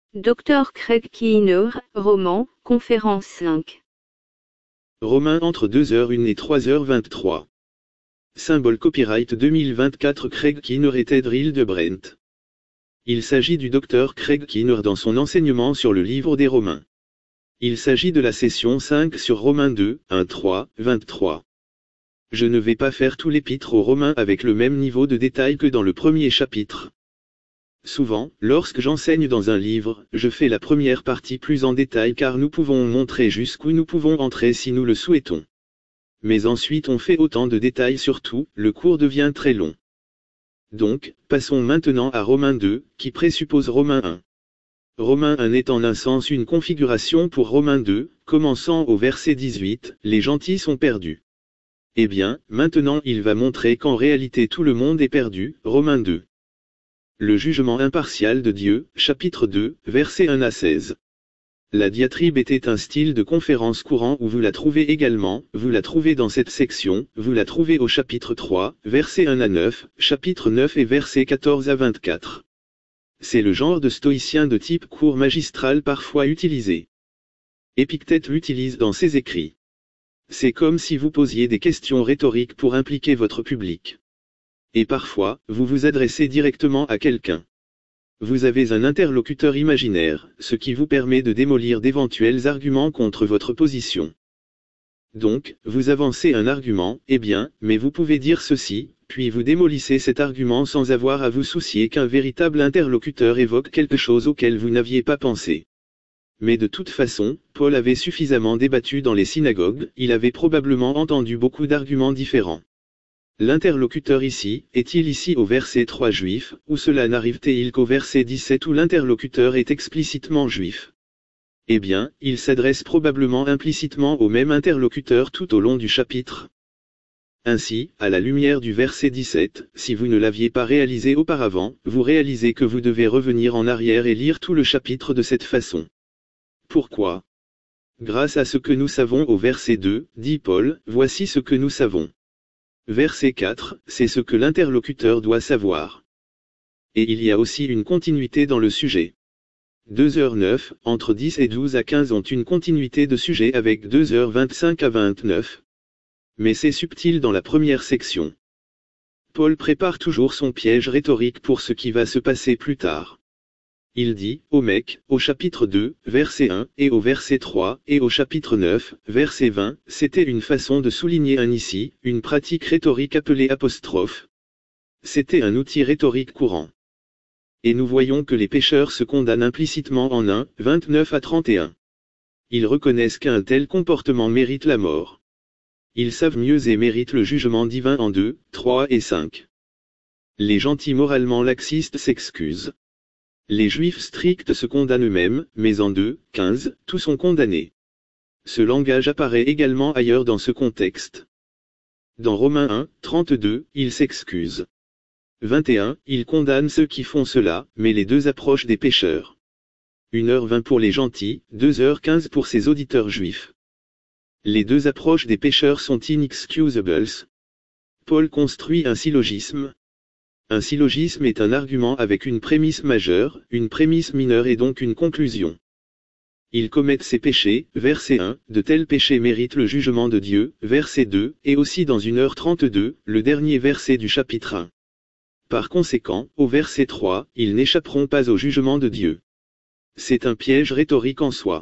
Dr Craig Keener, roman, conférence 5. Romains entre 2h01 et 3h23. Symbole copyright 2024 Craig Keener et Ted Reel de Brent. Il s'agit du Dr Craig Keener dans son enseignement sur le livre des Romains. Il s'agit de la session 5 sur Romains 2, 1, 3, 23. Je ne vais pas faire tout l'épître aux Romains avec le même niveau de détail que dans le premier chapitre. Souvent, lorsque j'enseigne dans un livre, je fais la première partie plus en détail car nous pouvons montrer jusqu'où nous pouvons entrer si nous le souhaitons. Mais ensuite on fait autant de détails sur tout, le cours devient très long. Donc, passons maintenant à Romains 2, qui présuppose Romains 1. Romains 1 est en un sens une configuration pour Romains 2, commençant au verset 18, les gentils sont perdus. Eh bien, maintenant il va montrer qu'en réalité tout le monde est perdu, Romains 2. Le jugement impartial de Dieu, chapitre 2, versets 1 à 16. La diatribe était un style de conférence courant où vous la trouvez également, vous la trouvez dans cette section, vous la trouvez au chapitre 3, versets 1 à 9, chapitre 9 et versets 14 à 24. C'est le genre de stoïcien de type cours magistral parfois utilisé. Épictète l'utilise dans ses écrits. C'est comme si vous posiez des questions rhétoriques pour impliquer votre public. Et parfois, vous vous adressez directement à quelqu'un. Vous avez un interlocuteur imaginaire, ce qui vous permet de démolir d'éventuels arguments contre votre position. Donc, vous avancez un argument, eh bien, mais vous pouvez dire ceci, puis vous démolissez cet argument sans avoir à vous soucier qu'un véritable interlocuteur évoque quelque chose auquel vous n'aviez pas pensé. Mais de toute façon, Paul avait suffisamment débattu dans les synagogues, il avait probablement entendu beaucoup d'arguments différents. L'interlocuteur ici, est-il ici au verset 3 juif, ou cela n'arrive-t-il qu'au verset 17 où l'interlocuteur est explicitement juif? Eh bien, il s'adresse probablement implicitement au même interlocuteur tout au long du chapitre. Ainsi, à la lumière du verset 17, si vous ne l'aviez pas réalisé auparavant, vous réalisez que vous devez revenir en arrière et lire tout le chapitre de cette façon. Pourquoi? Grâce à ce que nous savons au verset 2, dit Paul, voici ce que nous savons. Verset 4, c'est ce que l'interlocuteur doit savoir. Et il y a aussi une continuité dans le sujet. 2h09, entre 10 et 12 à 15 ont une continuité de sujet avec 2h25 à 29. Mais c'est subtil dans la première section. Paul prépare toujours son piège rhétorique pour ce qui va se passer plus tard. Il dit, au mec, au chapitre 2, verset 1, et au verset 3, et au chapitre 9, verset 20, c'était une façon de souligner un ici, une pratique rhétorique appelée apostrophe. C'était un outil rhétorique courant. Et nous voyons que les pécheurs se condamnent implicitement en 1, 29 à 31. Ils reconnaissent qu'un tel comportement mérite la mort. Ils savent mieux et méritent le jugement divin en 2, 3 et 5. Les gentils moralement laxistes s'excusent. Les juifs stricts se condamnent eux-mêmes, mais en 2, 15, tous sont condamnés. Ce langage apparaît également ailleurs dans ce contexte. Dans Romains 1, 32, il s'excuse. 21, il condamne ceux qui font cela, mais les deux approches des pécheurs. 1h20 pour les gentils, 2h15 pour ses auditeurs juifs. Les deux approches des pécheurs sont inexcusables. Paul construit un syllogisme. Un syllogisme est un argument avec une prémisse majeure, une prémisse mineure et donc une conclusion. Ils commettent ces péchés, verset 1, de tels péchés méritent le jugement de Dieu, verset 2, et aussi dans 1h32, le dernier verset du chapitre 1. Par conséquent, au verset 3, ils n'échapperont pas au jugement de Dieu. C'est un piège rhétorique en soi.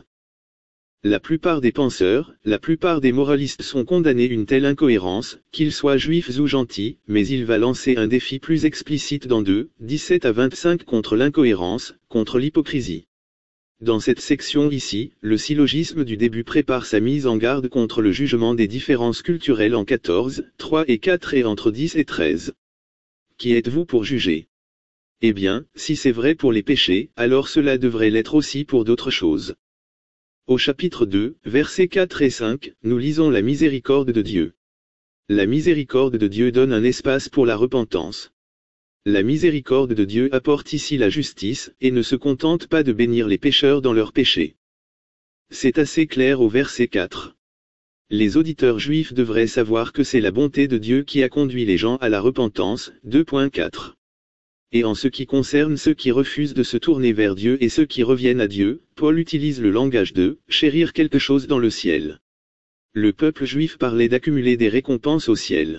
La plupart des penseurs, la plupart des moralistes sont condamnés une telle incohérence, qu'ils soient juifs ou gentils, mais il va lancer un défi plus explicite dans 2, 17 à 25 contre l'incohérence, contre l'hypocrisie. Dans cette section ici, le syllogisme du début prépare sa mise en garde contre le jugement des différences culturelles en 14, 3 et 4 et entre 10 et 13. Qui êtes-vous pour juger? Eh bien, si c'est vrai pour les péchés, alors cela devrait l'être aussi pour d'autres choses. Au chapitre 2, versets 4 et 5, nous lisons la miséricorde de Dieu. La miséricorde de Dieu donne un espace pour la repentance. La miséricorde de Dieu apporte ici la justice, et ne se contente pas de bénir les pécheurs dans leurs péchés. C'est assez clair au verset 4. Les auditeurs juifs devraient savoir que c'est la bonté de Dieu qui a conduit les gens à la repentance, 2.4. Et en ce qui concerne ceux qui refusent de se tourner vers Dieu et ceux qui reviennent à Dieu, Paul utilise le langage de « chérir quelque chose dans le ciel ». Le peuple juif parlait d'accumuler des récompenses au ciel.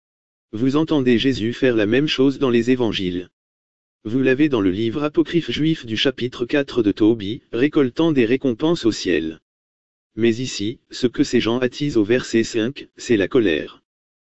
Vous entendez Jésus faire la même chose dans les évangiles. Vous l'avez dans le livre apocryphe juif du chapitre 4 de Tobie, récoltant des récompenses au ciel. Mais ici, ce que ces gens attisent au verset 5, c'est la colère.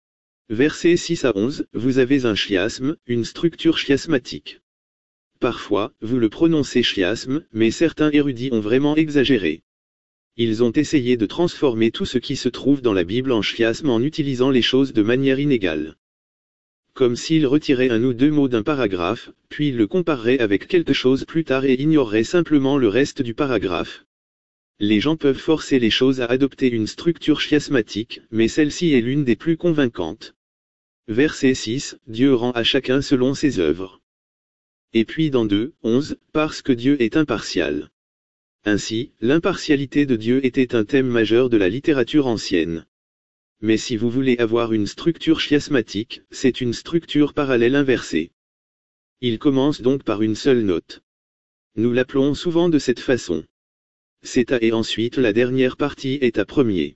Versets 6 à 11, vous avez un chiasme, une structure chiasmatique. Parfois, vous le prononcez chiasme, mais certains érudits ont vraiment exagéré. Ils ont essayé de transformer tout ce qui se trouve dans la Bible en chiasme en utilisant les choses de manière inégale. Comme s'ils retiraient un ou deux mots d'un paragraphe, puis ils le compareraient avec quelque chose plus tard et ignoreraient simplement le reste du paragraphe. Les gens peuvent forcer les choses à adopter une structure chiasmatique, mais celle-ci est l'une des plus convaincantes. Verset 6, Dieu rend à chacun selon ses œuvres. Et puis dans 2, 11, parce que Dieu est impartial. Ainsi, l'impartialité de Dieu était un thème majeur de la littérature ancienne. Mais si vous voulez avoir une structure chiasmatique, c'est une structure parallèle inversée. Il commence donc par une seule note. Nous l'appelons souvent de cette façon. C'est A et ensuite la dernière partie est A premier.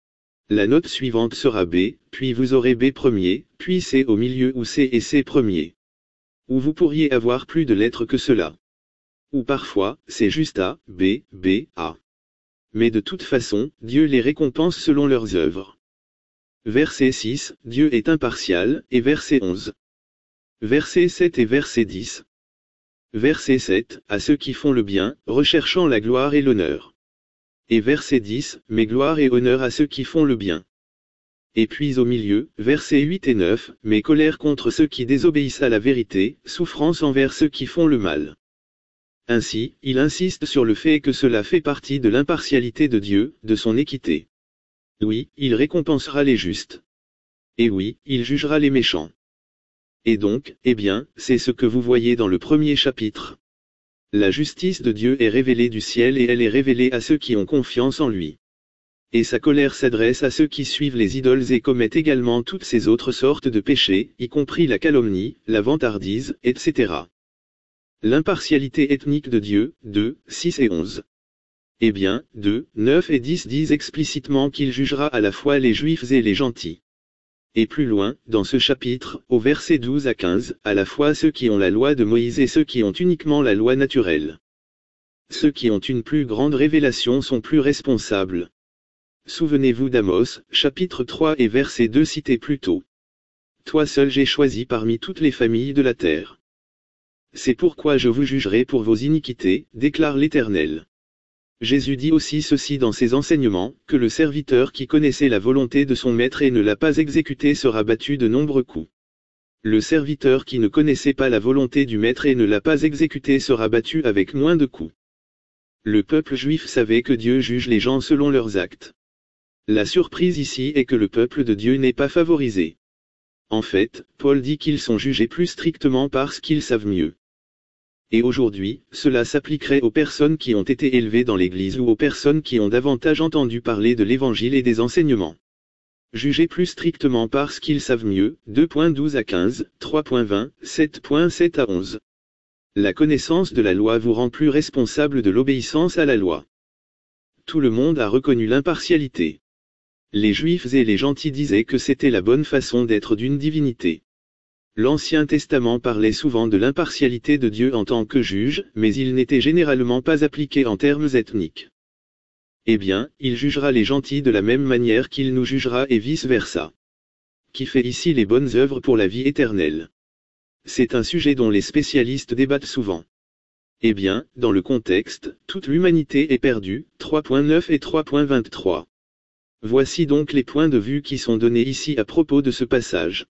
La note suivante sera B, puis vous aurez B premier, puis C au milieu ou C et C premier. Ou vous pourriez avoir plus de lettres que cela. Ou parfois, c'est juste A, B, B, A. Mais de toute façon, Dieu les récompense selon leurs œuvres. Verset 6, Dieu est impartial, et verset 11. Verset 7 et verset 10. Verset 7, à ceux qui font le bien, recherchant la gloire et l'honneur. Et verset 10, mais gloire et honneur à ceux qui font le bien. Et puis au milieu, versets 8 et 9, mais colère contre ceux qui désobéissent à la vérité, souffrance envers ceux qui font le mal. Ainsi, il insiste sur le fait que cela fait partie de l'impartialité de Dieu, de son équité. Oui, il récompensera les justes. Et oui, il jugera les méchants. Et donc, eh bien, c'est ce que vous voyez dans le premier chapitre. La justice de Dieu est révélée du ciel et elle est révélée à ceux qui ont confiance en lui. Et sa colère s'adresse à ceux qui suivent les idoles et commettent également toutes ces autres sortes de péchés, y compris la calomnie, la vantardise, etc. L'impartialité ethnique de Dieu, 2, 6 et 11. Eh bien, 2, 9 et 10 disent explicitement qu'il jugera à la fois les juifs et les gentils. Et plus loin, dans ce chapitre, au verset 12 à 15, à la fois ceux qui ont la loi de Moïse et ceux qui ont uniquement la loi naturelle. Ceux qui ont une plus grande révélation sont plus responsables. Souvenez-vous d'Amos, chapitre 3 et verset 2 cité plus tôt. Toi seul j'ai choisi parmi toutes les familles de la terre. C'est pourquoi je vous jugerai pour vos iniquités, déclare l'Éternel. Jésus dit aussi ceci dans ses enseignements, que le serviteur qui connaissait la volonté de son maître et ne l'a pas exécutée sera battu de nombreux coups. Le serviteur qui ne connaissait pas la volonté du maître et ne l'a pas exécutée sera battu avec moins de coups. Le peuple juif savait que Dieu juge les gens selon leurs actes. La surprise ici est que le peuple de Dieu n'est pas favorisé. En fait, Paul dit qu'ils sont jugés plus strictement parce qu'ils savent mieux. Et aujourd'hui, cela s'appliquerait aux personnes qui ont été élevées dans l'Église ou aux personnes qui ont davantage entendu parler de l'Évangile et des enseignements. Jugés plus strictement parce qu'ils savent mieux, 2.12 à 15, 3.20, 7.7 à 11. La connaissance de la loi vous rend plus responsable de l'obéissance à la loi. Tout le monde a reconnu l'impartialité. Les Juifs et les gentils disaient que c'était la bonne façon d'être d'une divinité. L'Ancien Testament parlait souvent de l'impartialité de Dieu en tant que juge, mais il n'était généralement pas appliqué en termes ethniques. Eh bien, il jugera les gentils de la même manière qu'il nous jugera et vice-versa. Qui fait ici les bonnes œuvres pour la vie éternelle? C'est un sujet dont les spécialistes débattent souvent. Eh bien, dans le contexte, toute l'humanité est perdue, 3.9 et 3.23. Voici donc les points de vue qui sont donnés ici à propos de ce passage.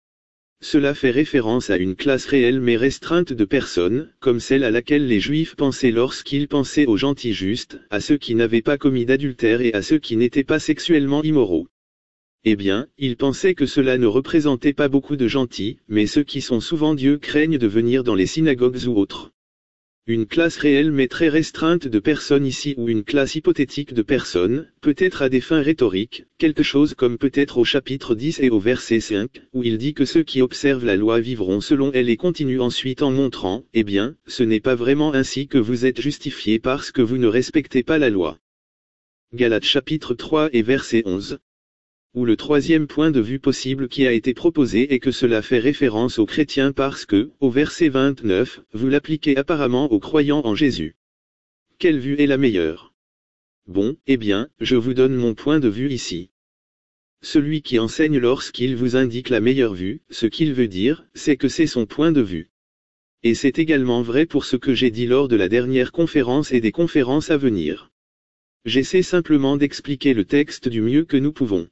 Cela fait référence à une classe réelle mais restreinte de personnes, comme celle à laquelle les Juifs pensaient lorsqu'ils pensaient aux gentils justes, à ceux qui n'avaient pas commis d'adultère et à ceux qui n'étaient pas sexuellement immoraux. Eh bien, ils pensaient que cela ne représentait pas beaucoup de gentils, mais ceux qui sont souvent Dieu craignent de venir dans les synagogues ou autres. Une classe réelle mais très restreinte de personnes ici ou une classe hypothétique de personnes, peut-être à des fins rhétoriques, quelque chose comme peut-être au chapitre 10 et au verset 5, où il dit que ceux qui observent la loi vivront selon elle et continue ensuite en montrant, eh bien, ce n'est pas vraiment ainsi que vous êtes justifiés parce que vous ne respectez pas la loi. Galates chapitre 3 et verset 11. Ou le troisième point de vue possible qui a été proposé est que cela fait référence aux chrétiens parce que, au verset 29, vous l'appliquez apparemment aux croyants en Jésus. Quelle vue est la meilleure? Bon, eh bien, je vous donne mon point de vue ici. Celui qui enseigne lorsqu'il vous indique la meilleure vue, ce qu'il veut dire, c'est que c'est son point de vue. Et c'est également vrai pour ce que j'ai dit lors de la dernière conférence et des conférences à venir. J'essaie simplement d'expliquer le texte du mieux que nous pouvons.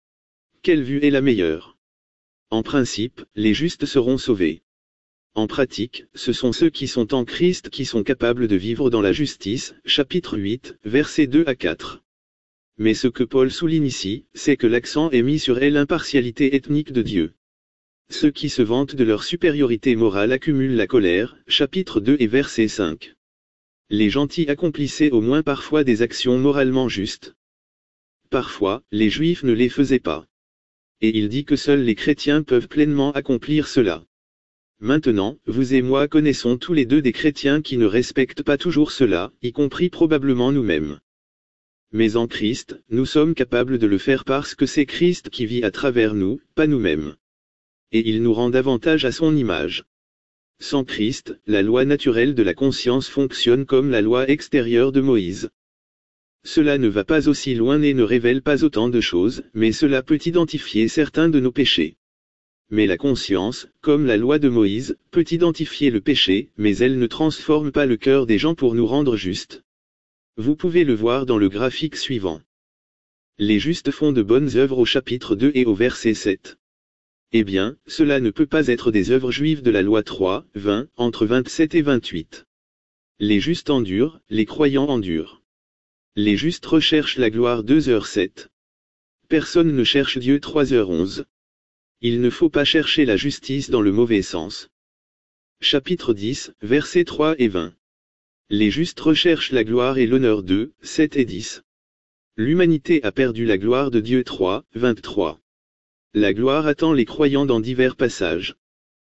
Quelle vue est la meilleure? En principe, les justes seront sauvés. En pratique, ce sont ceux qui sont en Christ qui sont capables de vivre dans la justice, chapitre 8, versets 2 à 4. Mais ce que Paul souligne ici, c'est que l'accent est mis sur l'impartialité ethnique de Dieu. Ceux qui se vantent de leur supériorité morale accumulent la colère, chapitre 2 et verset 5. Les gentils accomplissaient au moins parfois des actions moralement justes. Parfois, les Juifs ne les faisaient pas. Et il dit que seuls les chrétiens peuvent pleinement accomplir cela. Maintenant, vous et moi connaissons tous les deux des chrétiens qui ne respectent pas toujours cela, y compris probablement nous-mêmes. Mais en Christ, nous sommes capables de le faire parce que c'est Christ qui vit à travers nous, pas nous-mêmes. Et il nous rend davantage à son image. Sans Christ, la loi naturelle de la conscience fonctionne comme la loi extérieure de Moïse. Cela ne va pas aussi loin et ne révèle pas autant de choses, mais cela peut identifier certains de nos péchés. Mais la conscience, comme la loi de Moïse, peut identifier le péché, mais elle ne transforme pas le cœur des gens pour nous rendre justes. Vous pouvez le voir dans le graphique suivant. Les justes font de bonnes œuvres au chapitre 2 et au verset 7. Eh bien, cela ne peut pas être des œuvres juives de la loi 3, 20, entre 27 et 28. Les justes endurent, les croyants endurent. Les justes recherchent la gloire 2h7. Personne ne cherche Dieu 3h11. Il ne faut pas chercher la justice dans le mauvais sens. Chapitre 10, versets 3 et 20. Les justes recherchent la gloire et l'honneur 2, 7 et 10. L'humanité a perdu la gloire de Dieu 3, 23. La gloire attend les croyants dans divers passages.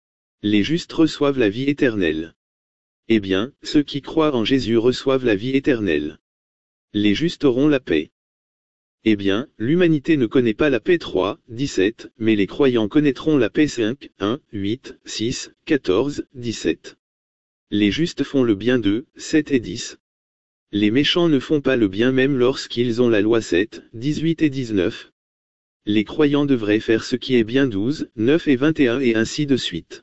Les justes reçoivent la vie éternelle. Eh bien, ceux qui croient en Jésus reçoivent la vie éternelle. Les justes auront la paix. Eh bien, l'humanité ne connaît pas la paix 3, 17, mais les croyants connaîtront la paix 5, 1, 8, 6, 14, 17. Les justes font le bien 2, 7 et 10. Les méchants ne font pas le bien même lorsqu'ils ont la loi 7, 18 et 19. Les croyants devraient faire ce qui est bien 12, 9 et 21 et ainsi de suite.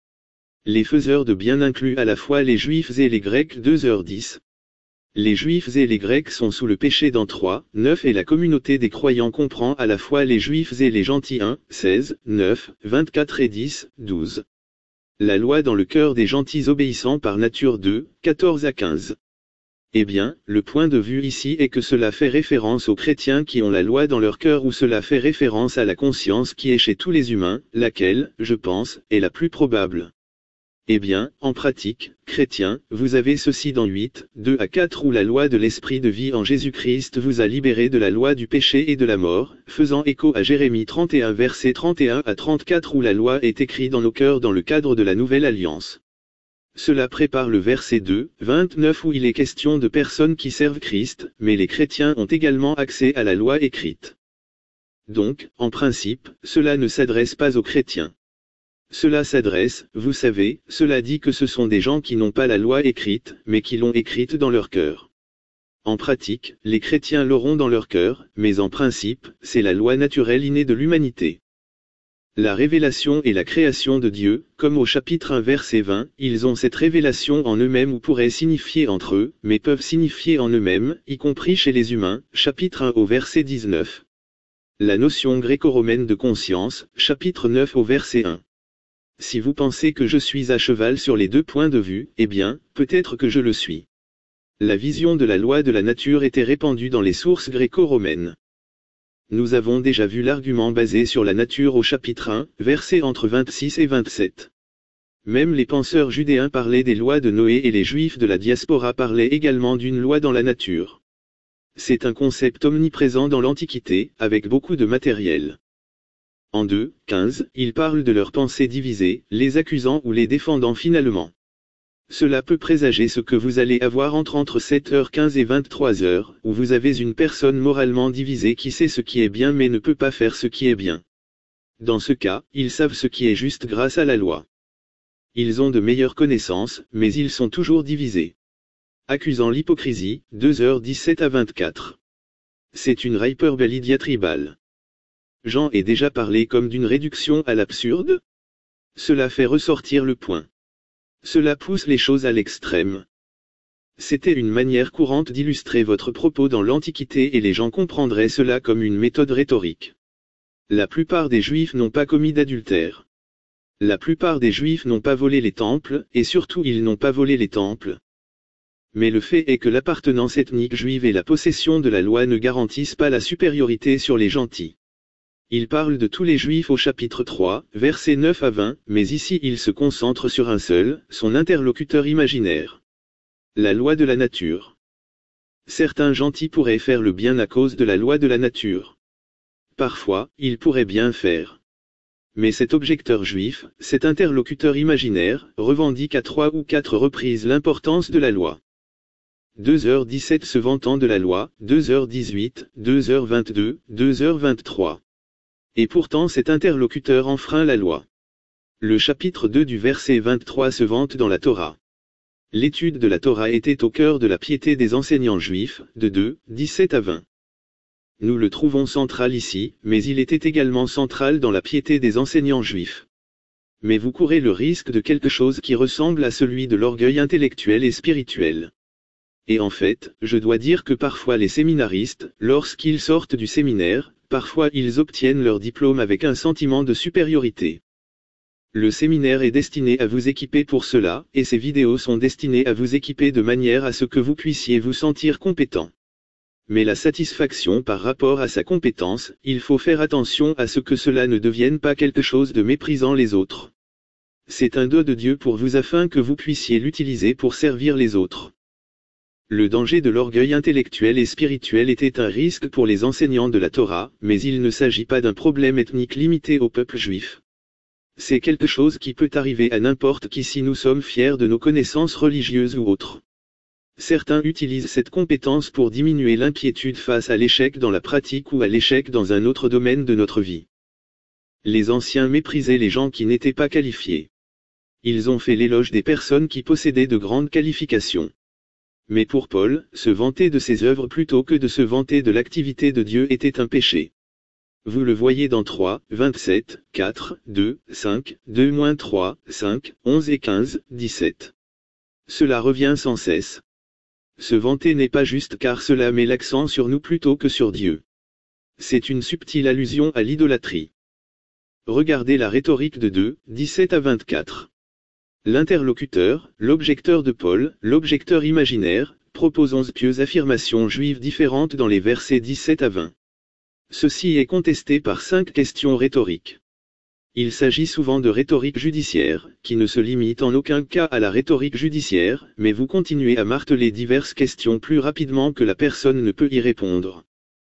Les faiseurs de bien incluent à la fois les Juifs et les Grecs 2h10. Les Juifs et les Grecs sont sous le péché dans 3, 9 et la communauté des croyants comprend à la fois les Juifs et les gentils 1, 16, 9, 24 et 10, 12. La loi dans le cœur des gentils obéissants par nature 2, 14 à 15. Eh bien, le point de vue ici est que cela fait référence aux chrétiens qui ont la loi dans leur cœur ou cela fait référence à la conscience qui est chez tous les humains, laquelle, je pense, est la plus probable. Eh bien, en pratique, chrétiens, vous avez ceci dans 8, 2 à 4 où la loi de l'esprit de vie en Jésus-Christ vous a libéré de la loi du péché et de la mort, faisant écho à Jérémie 31 verset 31 à 34 où la loi est écrite dans nos cœurs dans le cadre de la nouvelle alliance. Cela prépare le verset 2, 29 où il est question de personnes qui servent Christ, mais les chrétiens ont également accès à la loi écrite. Donc, en principe, cela ne s'adresse pas aux chrétiens. Cela s'adresse, vous savez, cela dit que ce sont des gens qui n'ont pas la loi écrite, mais qui l'ont écrite dans leur cœur. En pratique, les chrétiens l'auront dans leur cœur, mais en principe, c'est la loi naturelle innée de l'humanité. La révélation et la création de Dieu, comme au chapitre 1 verset 20, ils ont cette révélation en eux-mêmes ou pourraient signifier entre eux, mais peuvent signifier en eux-mêmes, y compris chez les humains, chapitre 1 au verset 19. La notion gréco-romaine de conscience, chapitre 9 au verset 1. Si vous pensez que je suis à cheval sur les deux points de vue, eh bien, peut-être que je le suis. La vision de la loi de la nature était répandue dans les sources gréco-romaines. Nous avons déjà vu l'argument basé sur la nature au chapitre 1, versets entre 26 et 27. Même les penseurs judéens parlaient des lois de Noé et les juifs de la diaspora parlaient également d'une loi dans la nature. C'est un concept omniprésent dans l'Antiquité, avec beaucoup de matériel. En 2:15, ils parlent de leurs pensées divisées, les accusant ou les défendant finalement. Cela peut présager ce que vous allez avoir entre 7h15 et 23h, où vous avez une personne moralement divisée qui sait ce qui est bien mais ne peut pas faire ce qui est bien. Dans ce cas, ils savent ce qui est juste grâce à la loi. Ils ont de meilleures connaissances, mais ils sont toujours divisés. Accusant l'hypocrisie, 2h17 à 24. C'est une hyperbole diatribale. Jean est déjà parlé comme d'une réduction à l'absurde. Cela fait ressortir le point. Cela pousse les choses à l'extrême. C'était une manière courante d'illustrer votre propos dans l'Antiquité et les gens comprendraient cela comme une méthode rhétorique. La plupart des Juifs n'ont pas commis d'adultère. La plupart des Juifs n'ont pas volé les temples, et surtout ils n'ont pas volé les temples. Mais le fait est que l'appartenance ethnique juive et la possession de la loi ne garantissent pas la supériorité sur les gentils. Il parle de tous les Juifs au chapitre 3, versets 9 à 20, mais ici il se concentre sur un seul, son interlocuteur imaginaire. La loi de la nature. Certains gentils pourraient faire le bien à cause de la loi de la nature. Parfois, ils pourraient bien faire. Mais cet objecteur juif, cet interlocuteur imaginaire, revendique à 3 ou 4 reprises l'importance de la loi. 2h17 se vantant de la loi, 2h18, 2h22, 2h23. Et pourtant cet interlocuteur enfreint la loi. Le chapitre 2 du verset 23 se vante dans la Torah. L'étude de la Torah était au cœur de la piété des enseignants juifs, de 2:17 à 20. Nous le trouvons central ici, mais il était également central dans la piété des enseignants juifs. Mais vous courez le risque de quelque chose qui ressemble à celui de l'orgueil intellectuel et spirituel. Et en fait, je dois dire que parfois les séminaristes, lorsqu'ils sortent du séminaire, parfois ils obtiennent leur diplôme avec un sentiment de supériorité. Le séminaire est destiné à vous équiper pour cela, et ces vidéos sont destinées à vous équiper de manière à ce que vous puissiez vous sentir compétent. Mais la satisfaction par rapport à sa compétence, il faut faire attention à ce que cela ne devienne pas quelque chose de méprisant les autres. C'est un don de Dieu pour vous afin que vous puissiez l'utiliser pour servir les autres. Le danger de l'orgueil intellectuel et spirituel était un risque pour les enseignants de la Torah, mais il ne s'agit pas d'un problème ethnique limité au peuple juif. C'est quelque chose qui peut arriver à n'importe qui si nous sommes fiers de nos connaissances religieuses ou autres. Certains utilisent cette compétence pour diminuer l'inquiétude face à l'échec dans la pratique ou à l'échec dans un autre domaine de notre vie. Les anciens méprisaient les gens qui n'étaient pas qualifiés. Ils ont fait l'éloge des personnes qui possédaient de grandes qualifications. Mais pour Paul, se vanter de ses œuvres plutôt que de se vanter de l'activité de Dieu était un péché. Vous le voyez dans 3, 27, 4, 2, 5, 2-3, 5, 11 et 15, 17. Cela revient sans cesse. Se vanter n'est pas juste car cela met l'accent sur nous plutôt que sur Dieu. C'est une subtile allusion à l'idolâtrie. Regardez la rhétorique de 2:17 à 24. L'interlocuteur, l'objecteur de Paul, l'objecteur imaginaire, propose 11 pieuses affirmations juives différentes dans les versets 17 à 20. Ceci est contesté par 5 questions rhétoriques. Il s'agit souvent de rhétorique judiciaire, qui ne se limite en aucun cas à la rhétorique judiciaire, mais vous continuez à marteler diverses questions plus rapidement que la personne ne peut y répondre.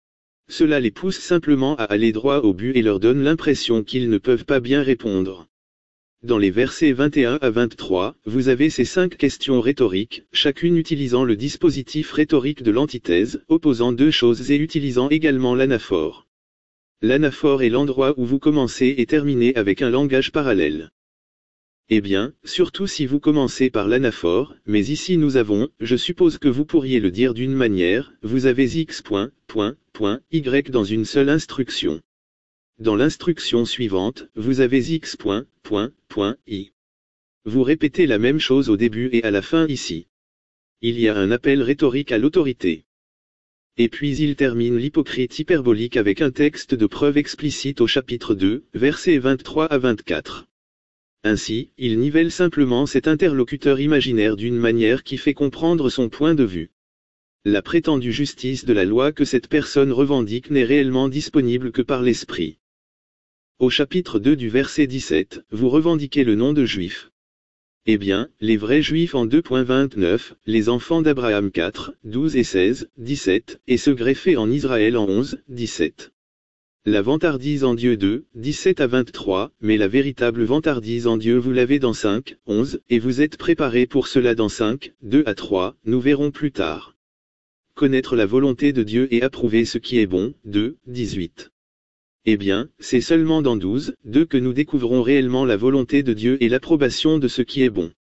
Cela les pousse simplement à aller droit au but et leur donne l'impression qu'ils ne peuvent pas bien répondre. Dans les versets 21 à 23, vous avez ces 5 questions rhétoriques, chacune utilisant le dispositif rhétorique de l'antithèse, opposant deux choses et utilisant également l'anaphore. L'anaphore est l'endroit où vous commencez et terminez avec un langage parallèle. Eh bien, surtout si vous commencez par l'anaphore, mais ici nous avons, je suppose que vous pourriez le dire d'une manière, vous avez X point, point, point, Y dans une seule instruction. Dans l'instruction suivante, vous avez X point, point, point, Y. Vous répétez la même chose au début et à la fin ici. Il y a un appel rhétorique à l'autorité. Et puis il termine l'hypocrite hyperbolique avec un texte de preuve explicite au chapitre 2, versets 23 à 24. Ainsi, il nivelle simplement cet interlocuteur imaginaire d'une manière qui fait comprendre son point de vue. La prétendue justice de la loi que cette personne revendique n'est réellement disponible que par l'esprit. Au chapitre 2 du verset 17, vous revendiquez le nom de juif. Eh bien, les vrais juifs en 2.29, les enfants d'Abraham 4, 12 et 16, 17, et se greffer en Israël en 11, 17. La vantardise en Dieu 2, 17 à 23, mais la véritable vantardise en Dieu vous l'avez dans 5, 11, et vous êtes préparés pour cela dans 5, 2 à 3, nous verrons plus tard. Connaître la volonté de Dieu et approuver ce qui est bon, 2, 18. Eh bien, c'est seulement dans 12, 2 que nous découvrons réellement la volonté de Dieu et l'approbation de ce qui est bon.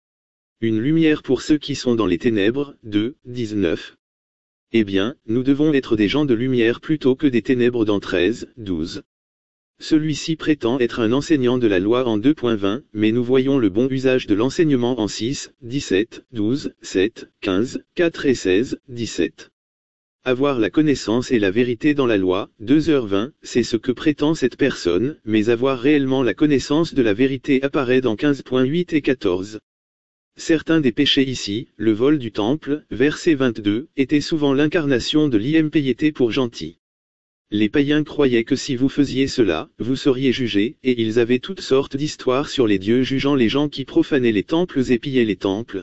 Une lumière pour ceux qui sont dans les ténèbres, 2, 19. Eh bien, nous devons être des gens de lumière plutôt que des ténèbres dans 13, 12. Celui-ci prétend être un enseignant de la loi en 2.20, mais nous voyons le bon usage de l'enseignement en 6, 17, 12, 7, 15, 4 et 16, 17. Avoir la connaissance et la vérité dans la loi, 2h20, c'est ce que prétend cette personne, mais avoir réellement la connaissance de la vérité apparaît dans 15.8 et 14. Certains des péchés ici, le vol du temple, verset 22, étaient souvent l'incarnation de l'impiété pour gentil. Les païens croyaient que si vous faisiez cela, vous seriez jugés, et ils avaient toutes sortes d'histoires sur les dieux jugeant les gens qui profanaient les temples et pillaient les temples.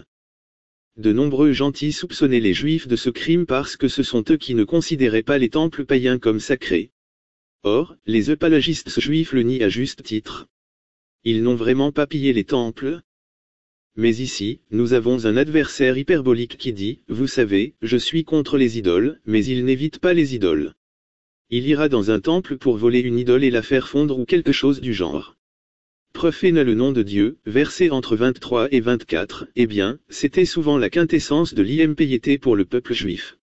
De nombreux gentils soupçonnaient les juifs de ce crime parce que ce sont eux qui ne considéraient pas les temples païens comme sacrés. Or, les eupalagistes juifs le nient à juste titre. Ils n'ont vraiment pas pillé les temples. Mais ici, nous avons un adversaire hyperbolique qui dit, vous savez, je suis contre les idoles, mais il n'évite pas les idoles. Il ira dans un temple pour voler une idole et la faire fondre ou quelque chose du genre. Profaner le nom de Dieu, versets entre 23 et 24, eh bien, c'était souvent la quintessence de l'impiété pour le peuple juif.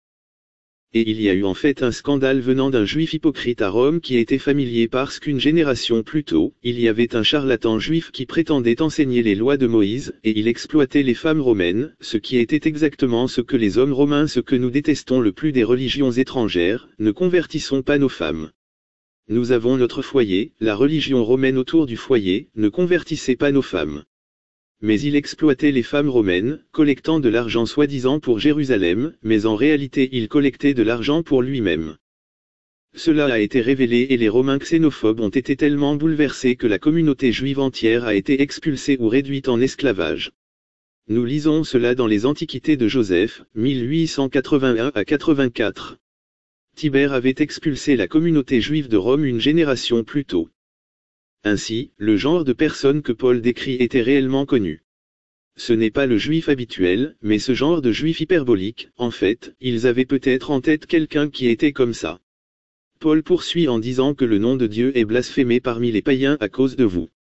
Et il y a eu en fait un scandale venant d'un juif hypocrite à Rome qui était familier parce qu'une génération plus tôt, il y avait un charlatan juif qui prétendait enseigner les lois de Moïse, et il exploitait les femmes romaines, ce qui était exactement ce que les hommes romains, ce que nous détestons le plus des religions étrangères, ne convertissons pas nos femmes. Nous avons notre foyer, la religion romaine autour du foyer, ne convertissez pas nos femmes. Mais il exploitait les femmes romaines, collectant de l'argent soi-disant pour Jérusalem, mais en réalité il collectait de l'argent pour lui-même. Cela a été révélé et les Romains xénophobes ont été tellement bouleversés que la communauté juive entière a été expulsée ou réduite en esclavage. Nous lisons cela dans les Antiquités de Joseph, 1881 à 84. Tibère avait expulsé la communauté juive de Rome une génération plus tôt. Ainsi, le genre de personne que Paul décrit était réellement connu. Ce n'est pas le juif habituel, mais ce genre de juif hyperbolique, en fait, ils avaient peut-être en tête quelqu'un qui était comme ça. Paul poursuit en disant que le nom de Dieu est blasphémé parmi les païens à cause de vous.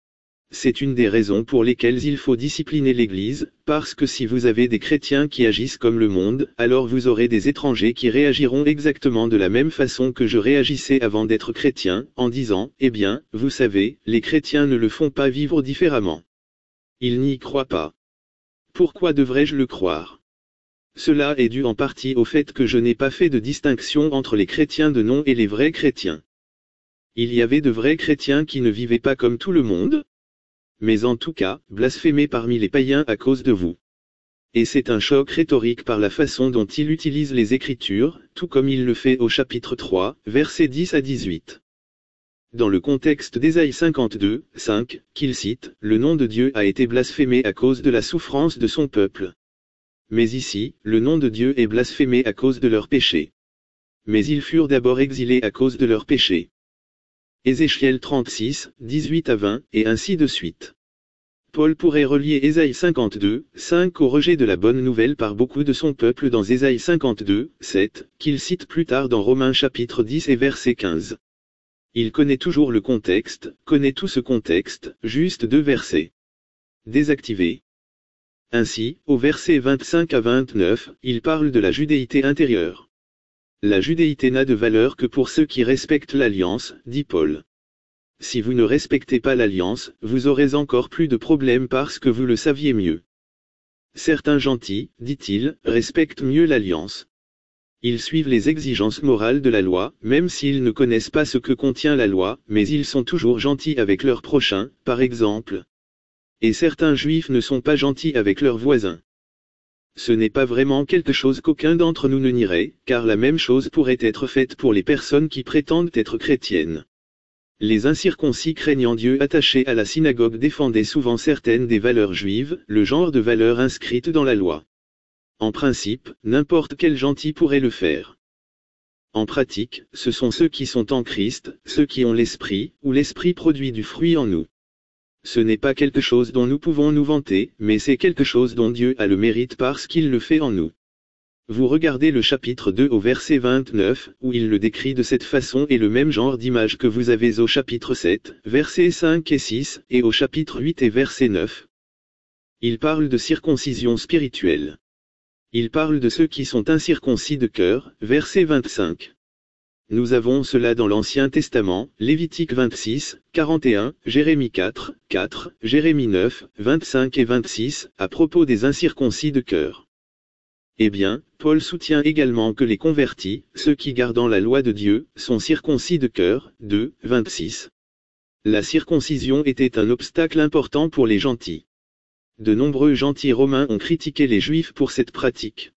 C'est une des raisons pour lesquelles il faut discipliner l'Église, parce que si vous avez des chrétiens qui agissent comme le monde, alors vous aurez des étrangers qui réagiront exactement de la même façon que je réagissais avant d'être chrétien, en disant, eh bien, vous savez, les chrétiens ne le font pas vivre différemment. Ils n'y croient pas. Pourquoi devrais-je le croire? Cela est dû en partie au fait que je n'ai pas fait de distinction entre les chrétiens de nom et les vrais chrétiens. Il y avait de vrais chrétiens qui ne vivaient pas comme tout le monde, mais en tout cas, blasphémés parmi les païens à cause de vous. Et c'est un choc rhétorique par la façon dont il utilise les Écritures, tout comme il le fait au chapitre 3, versets 10 à 18. Dans le contexte d'Ésaïe 52, 5, qu'il cite, le nom de Dieu a été blasphémé à cause de la souffrance de son peuple. Mais ici, le nom de Dieu est blasphémé à cause de leurs péchés. Mais ils furent d'abord exilés à cause de leurs péchés. Ézéchiel 36, 18 à 20, et ainsi de suite. Paul pourrait relier Ésaïe 52, 5 au rejet de la bonne nouvelle par beaucoup de son peuple dans Ésaïe 52, 7, qu'il cite plus tard dans Romains chapitre 10 et verset 15. Il connaît toujours le contexte, connaît tout ce contexte, juste 2 versets. Désactivé. Ainsi, au verset 25 à 29, il parle de la judéité intérieure. La judéité n'a de valeur que pour ceux qui respectent l'alliance, dit Paul. Si vous ne respectez pas l'alliance, vous aurez encore plus de problèmes parce que vous le saviez mieux. Certains gentils, dit-il, respectent mieux l'alliance. Ils suivent les exigences morales de la loi, même s'ils ne connaissent pas ce que contient la loi, mais ils sont toujours gentils avec leurs prochains, par exemple. Et certains juifs ne sont pas gentils avec leurs voisins. Ce n'est pas vraiment quelque chose qu'aucun d'entre nous ne nierait, car la même chose pourrait être faite pour les personnes qui prétendent être chrétiennes. Les incirconcis craignant Dieu attachés à la synagogue défendaient souvent certaines des valeurs juives, le genre de valeurs inscrites dans la loi. En principe, n'importe quel gentil pourrait le faire. En pratique, ce sont ceux qui sont en Christ, ceux qui ont l'Esprit, ou l'Esprit produit du fruit en nous. Ce n'est pas quelque chose dont nous pouvons nous vanter, mais c'est quelque chose dont Dieu a le mérite parce qu'il le fait en nous. Vous regardez le chapitre 2 au verset 29, où il le décrit de cette façon et le même genre d'image que vous avez au chapitre 7, versets 5 et 6, et au chapitre 8 et verset 9. Il parle de circoncision spirituelle. Il parle de ceux qui sont incirconcis de cœur, verset 25. Nous avons cela dans l'Ancien Testament, Lévitique 26, 41, Jérémie 4, 4, Jérémie 9, 25 et 26, à propos des incirconcis de cœur. Eh bien, Paul soutient également que les convertis, ceux qui gardant la loi de Dieu, sont circoncis de cœur, 2, 26. La circoncision était un obstacle important pour les gentils. De nombreux gentils romains ont critiqué les Juifs pour cette pratique.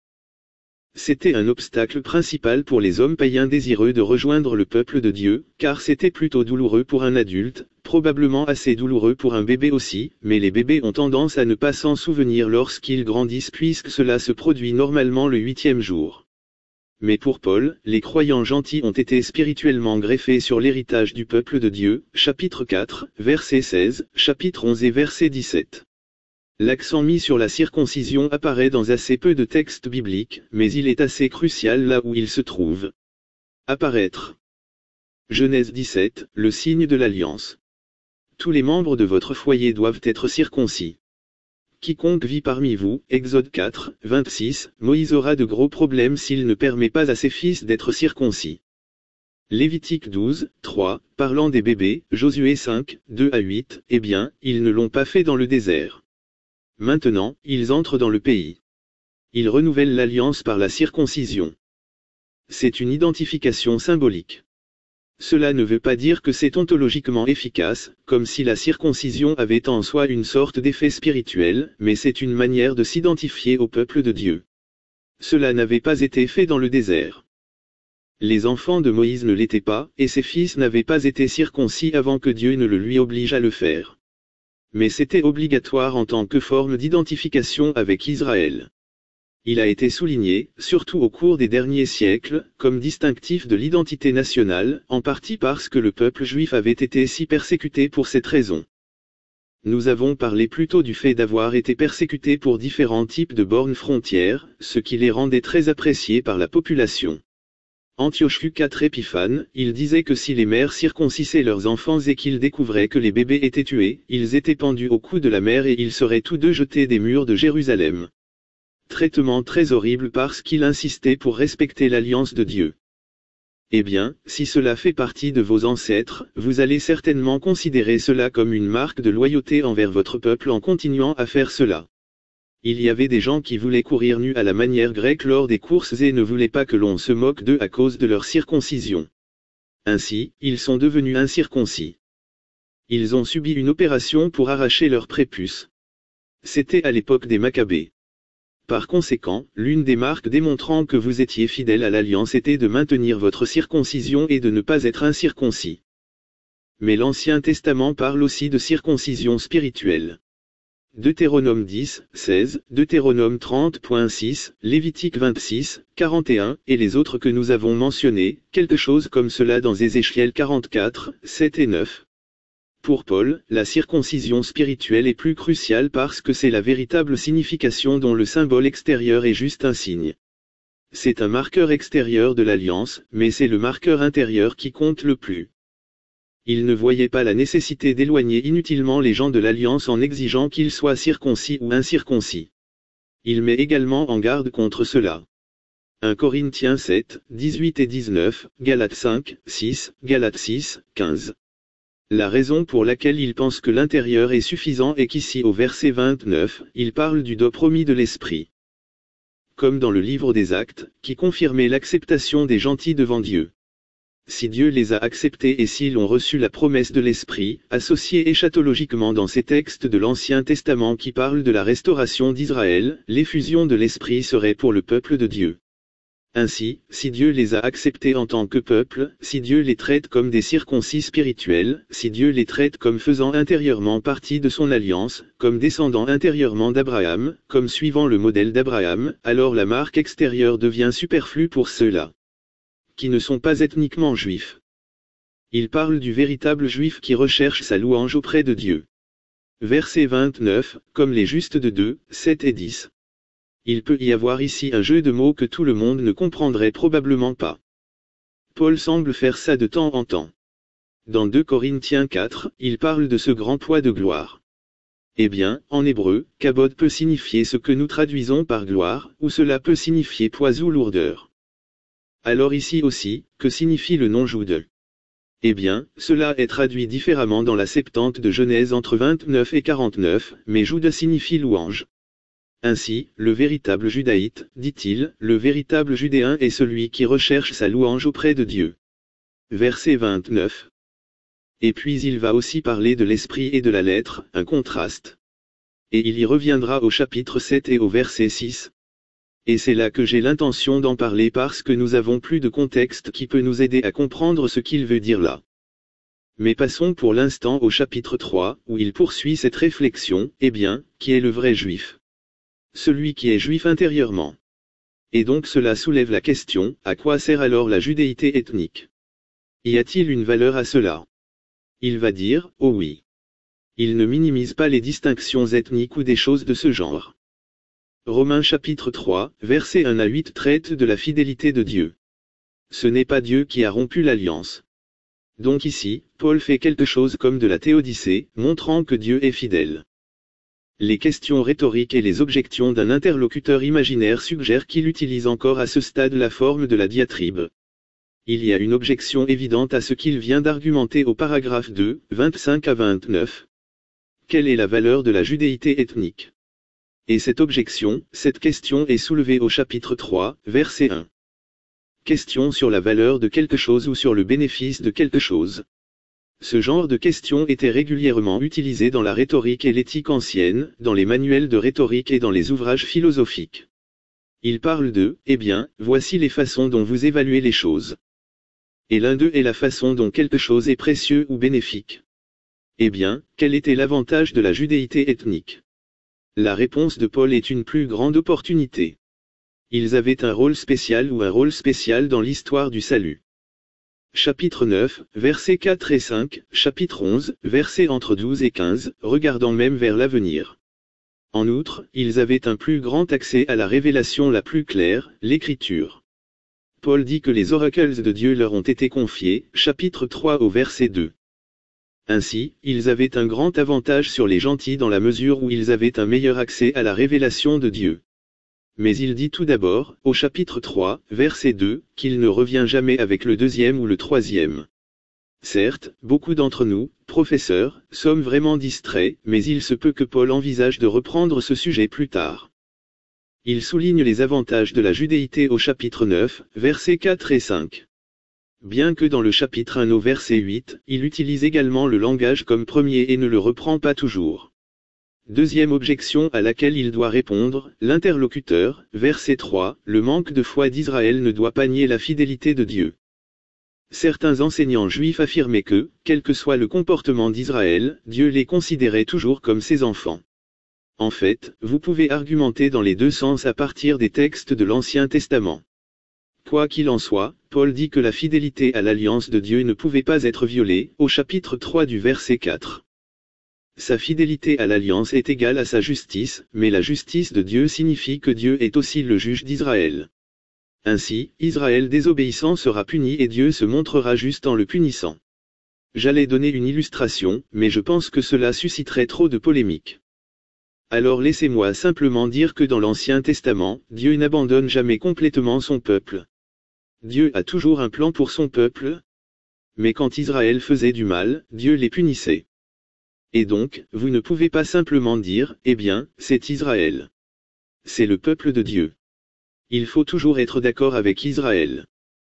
C'était un obstacle principal pour les hommes païens désireux de rejoindre le peuple de Dieu, car c'était plutôt douloureux pour un adulte, probablement assez douloureux pour un bébé aussi, mais les bébés ont tendance à ne pas s'en souvenir lorsqu'ils grandissent puisque cela se produit normalement le 8e jour. Mais pour Paul, les croyants gentils ont été spirituellement greffés sur l'héritage du peuple de Dieu, chapitre 4, verset 16, chapitre 11 et verset 17. L'accent mis sur la circoncision apparaît dans assez peu de textes bibliques, mais il est assez crucial là où il se trouve. Apparaître. Genèse 17, le signe de l'alliance. Tous les membres de votre foyer doivent être circoncis. Quiconque vit parmi vous, Exode 4, 26, Moïse aura de gros problèmes s'il ne permet pas à ses fils d'être circoncis. Lévitique 12, 3, parlant des bébés, Josué 5, 2 à 8, eh bien, ils ne l'ont pas fait dans le désert. Maintenant, ils entrent dans le pays. Ils renouvellent l'alliance par la circoncision. C'est une identification symbolique. Cela ne veut pas dire que c'est ontologiquement efficace, comme si la circoncision avait en soi une sorte d'effet spirituel, mais c'est une manière de s'identifier au peuple de Dieu. Cela n'avait pas été fait dans le désert. Les enfants de Moïse ne l'étaient pas, et ses fils n'avaient pas été circoncis avant que Dieu ne le lui oblige à le faire. Mais c'était obligatoire en tant que forme d'identification avec Israël. Il a été souligné, surtout au cours des derniers siècles, comme distinctif de l'identité nationale, en partie parce que le peuple juif avait été si persécuté pour cette raison. Nous avons parlé plutôt du fait d'avoir été persécutés pour différents types de bornes frontières, ce qui les rendait très appréciés par la population. Antioche IV Épiphane, il disait que si les mères circoncisaient leurs enfants et qu'ils découvraient que les bébés étaient tués, ils étaient pendus au cou de la mère et ils seraient tous deux jetés des murs de Jérusalem. Traitement très horrible parce qu'il insistait pour respecter l'alliance de Dieu. Eh bien, si cela fait partie de vos ancêtres, vous allez certainement considérer cela comme une marque de loyauté envers votre peuple en continuant à faire cela. Il y avait des gens qui voulaient courir nus à la manière grecque lors des courses et ne voulaient pas que l'on se moque d'eux à cause de leur circoncision. Ainsi, ils sont devenus incirconcis. Ils ont subi une opération pour arracher leur prépuce. C'était à l'époque des Maccabées. Par conséquent, l'une des marques démontrant que vous étiez fidèle à l'alliance était de maintenir votre circoncision et de ne pas être incirconcis. Mais l'Ancien Testament parle aussi de circoncision spirituelle. Deutéronome 10, 16, Deutéronome 30.6, Lévitique 26, 41, et les autres que nous avons mentionnés, quelque chose comme cela dans Ézéchiel 44, 7 et 9. Pour Paul, la circoncision spirituelle est plus cruciale parce que c'est la véritable signification dont le symbole extérieur est juste un signe. C'est un marqueur extérieur de l'alliance, mais c'est le marqueur intérieur qui compte le plus. Il ne voyait pas la nécessité d'éloigner inutilement les gens de l'alliance en exigeant qu'ils soient circoncis ou incirconcis. Il met également en garde contre cela. 1 Corinthiens 7, 18 et 19, Galates 5, 6, Galates 6, 15. La raison pour laquelle il pense que l'intérieur est suffisant est qu'ici au verset 29, il parle du don promis de l'Esprit. Comme dans le livre des Actes, qui confirmait l'acceptation des gentils devant Dieu. Si Dieu les a acceptés et s'ils ont reçu la promesse de l'Esprit, associée éschatologiquement dans ces textes de l'Ancien Testament qui parlent de la restauration d'Israël, l'effusion de l'Esprit serait pour le peuple de Dieu. Ainsi, si Dieu les a acceptés en tant que peuple, si Dieu les traite comme des circoncis spirituels, si Dieu les traite comme faisant intérieurement partie de son alliance, comme descendant intérieurement d'Abraham, comme suivant le modèle d'Abraham, alors la marque extérieure devient superflue pour ceux-là qui ne sont pas ethniquement juifs. Il parle du véritable juif qui recherche sa louange auprès de Dieu. Verset 29, comme les justes de 2, 7 et 10. Il peut y avoir ici un jeu de mots que tout le monde ne comprendrait probablement pas. Paul semble faire ça de temps en temps. Dans 2 Corinthiens 4, il parle de ce grand poids de gloire. Eh bien, en hébreu, kabod peut signifier ce que nous traduisons par gloire, ou cela peut signifier poids ou lourdeur. Alors ici aussi, que signifie le nom Jude? Eh bien, cela est traduit différemment dans la Septante de Genèse entre 29 et 49, mais Jude signifie louange. Ainsi, le véritable judaïte, dit-il, le véritable judéen est celui qui recherche sa louange auprès de Dieu. Verset 29. Et puis il va aussi parler de l'esprit et de la lettre, un contraste. Et il y reviendra au chapitre 7 et au verset 6. Et c'est là que j'ai l'intention d'en parler parce que nous avons plus de contexte qui peut nous aider à comprendre ce qu'il veut dire là. Mais passons pour l'instant au chapitre 3, où il poursuit cette réflexion, eh bien, qui est le vrai juif? Celui qui est juif intérieurement. Et donc cela soulève la question, à quoi sert alors la judéité ethnique? Y a-t-il une valeur à cela? Il va dire, oh oui. Il ne minimise pas les distinctions ethniques ou des choses de ce genre. Romains chapitre 3, versets 1 à 8 traite de la fidélité de Dieu. Ce n'est pas Dieu qui a rompu l'alliance. Donc ici, Paul fait quelque chose comme de la théodicée, montrant que Dieu est fidèle. Les questions rhétoriques et les objections d'un interlocuteur imaginaire suggèrent qu'il utilise encore à ce stade la forme de la diatribe. Il y a une objection évidente à ce qu'il vient d'argumenter au paragraphe 2, 25 à 29. Quelle est la valeur de la judéité ethnique? Et cette objection, cette question est soulevée au chapitre 3, verset 1. Question sur la valeur de quelque chose ou sur le bénéfice de quelque chose. Ce genre de question était régulièrement utilisé dans la rhétorique et l'éthique ancienne, dans les manuels de rhétorique et dans les ouvrages philosophiques. Il parle de, eh bien, voici les façons dont vous évaluez les choses. Et l'un d'eux est la façon dont quelque chose est précieux ou bénéfique. Eh bien, quel était l'avantage de la judéité ethnique? La réponse de Paul est une plus grande opportunité. Ils avaient un rôle spécial ou un rôle spécial dans l'histoire du salut. Chapitre 9, versets 4 et 5, chapitre 11, versets entre 12 et 15, regardant même vers l'avenir. En outre, ils avaient un plus grand accès à la révélation la plus claire, l'Écriture. Paul dit que les oracles de Dieu leur ont été confiés, chapitre 3 au verset 2. Ainsi, ils avaient un grand avantage sur les gentils dans la mesure où ils avaient un meilleur accès à la révélation de Dieu. Mais il dit tout d'abord, au chapitre 3, verset 2, qu'il ne revient jamais avec le deuxième ou le troisième. Certes, beaucoup d'entre nous, professeurs, sommes vraiment distraits, mais il se peut que Paul envisage de reprendre ce sujet plus tard. Il souligne les avantages de la judéité au chapitre 9, versets 4 et 5. Bien que dans le chapitre 1 au verset 8, il utilise également le langage comme premier et ne le reprend pas toujours. Deuxième objection à laquelle il doit répondre, l'interlocuteur, verset 3, le manque de foi d'Israël ne doit pas nier la fidélité de Dieu. Certains enseignants juifs affirmaient que, quel que soit le comportement d'Israël, Dieu les considérait toujours comme ses enfants. En fait, vous pouvez argumenter dans les deux sens à partir des textes de l'Ancien Testament. Quoi qu'il en soit, Paul dit que la fidélité à l'alliance de Dieu ne pouvait pas être violée, au chapitre 3 du verset 4. Sa fidélité à l'alliance est égale à sa justice, mais la justice de Dieu signifie que Dieu est aussi le juge d'Israël. Ainsi, Israël désobéissant sera puni et Dieu se montrera juste en le punissant. J'allais donner une illustration, mais je pense que cela susciterait trop de polémiques. Alors laissez-moi simplement dire que dans l'Ancien Testament, Dieu n'abandonne jamais complètement son peuple. Dieu a toujours un plan pour son peuple. Mais quand Israël faisait du mal, Dieu les punissait. Et donc, vous ne pouvez pas simplement dire, eh bien, c'est Israël. C'est le peuple de Dieu. Il faut toujours être d'accord avec Israël.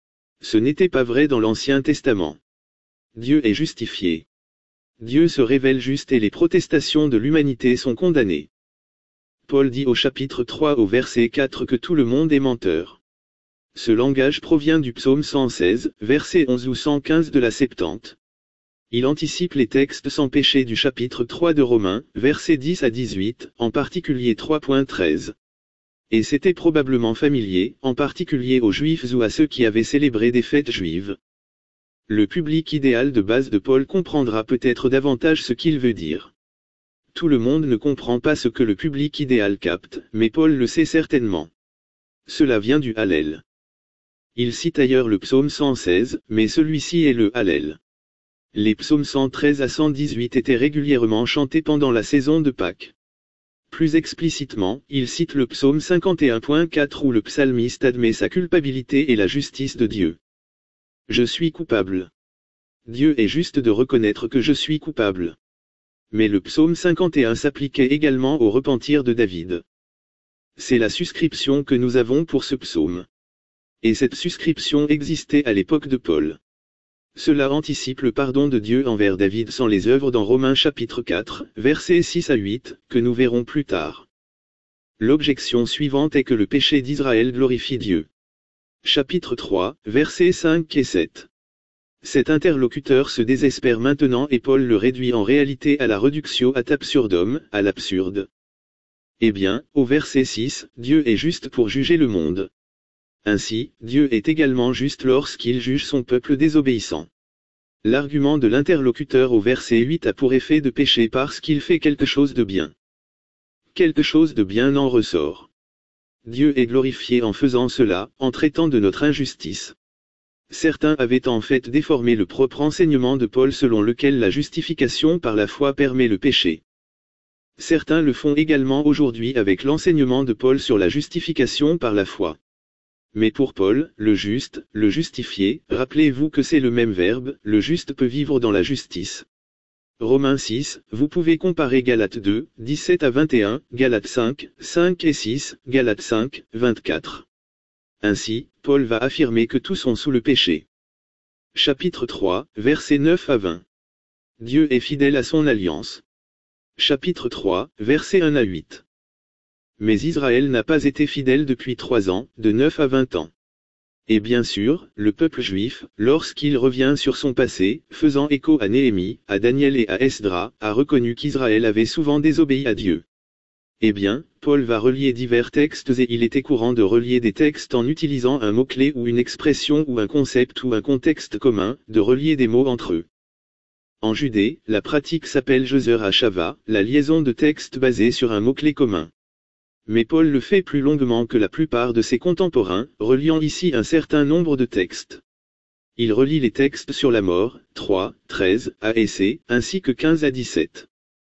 Ce n'était pas vrai dans l'Ancien Testament. Dieu est justifié. Dieu se révèle juste et les protestations de l'humanité sont condamnées. Paul dit au chapitre 3 au verset 4 que tout le monde est menteur. Ce langage provient du psaume 116, verset 11 ou 115 de la Septante. Il anticipe les textes sans péché du chapitre 3 de Romains, versets 10 à 18, en particulier 3.13. Et c'était probablement familier, en particulier aux Juifs ou à ceux qui avaient célébré des fêtes juives. Le public idéal de base de Paul comprendra peut-être davantage ce qu'il veut dire. Tout le monde ne comprend pas ce que le public idéal capte, mais Paul le sait certainement. Cela vient du Hallel. Il cite ailleurs le psaume 116, mais celui-ci est le Hallel. Les psaumes 113 à 118 étaient régulièrement chantés pendant la saison de Pâques. Plus explicitement, il cite le psaume 51.4 où le psalmiste admet sa culpabilité et la justice de Dieu. Je suis coupable. Dieu est juste de reconnaître que je suis coupable. Mais le psaume 51 s'appliquait également au repentir de David. C'est la suscription que nous avons pour ce psaume. Et cette suscription existait à l'époque de Paul. Cela anticipe le pardon de Dieu envers David sans les œuvres dans Romains chapitre 4, versets 6 à 8, que nous verrons plus tard. L'objection suivante est que le péché d'Israël glorifie Dieu. Chapitre 3, versets 5 et 7. Cet interlocuteur se désespère maintenant et Paul le réduit en réalité à la reductio ad absurdum, à l'absurde. Eh bien, au verset 6, Dieu est juste pour juger le monde. Ainsi, Dieu est également juste lorsqu'il juge son peuple désobéissant. L'argument de l'interlocuteur au verset 8 a pour effet de pécher parce qu'il fait quelque chose de bien. Quelque chose de bien en ressort. Dieu est glorifié en faisant cela, en traitant de notre injustice. Certains avaient en fait déformé le propre enseignement de Paul selon lequel la justification par la foi permet le péché. Certains le font également aujourd'hui avec l'enseignement de Paul sur la justification par la foi. Mais pour Paul, le juste, le justifié, rappelez-vous que c'est le même verbe, le juste peut vivre dans la justice. Romains 6, vous pouvez comparer Galates 2, 17 à 21, Galates 5, 5 et 6, Galates 5, 24. Ainsi, Paul va affirmer que tous sont sous le péché. Chapitre 3, versets 9 à 20. Dieu est fidèle à son alliance. Chapitre 3, versets 1 à 8. Mais Israël n'a pas été fidèle depuis 3 ans, de 9 à 20 ans. Et bien sûr, le peuple juif, lorsqu'il revient sur son passé, faisant écho à Néhémie, à Daniel et à Esdra, a reconnu qu'Israël avait souvent désobéi à Dieu. Eh bien, Paul va relier divers textes et il était courant de relier des textes en utilisant un mot-clé ou une expression ou un concept ou un contexte commun, de relier des mots entre eux. En Judée, la pratique s'appelle Gezer Hashava, la liaison de textes basée sur un mot-clé commun. Mais Paul le fait plus longuement que la plupart de ses contemporains, reliant ici un certain nombre de textes. Il relie les textes sur la mort, 3, 13, A et C, ainsi que 15 à 17.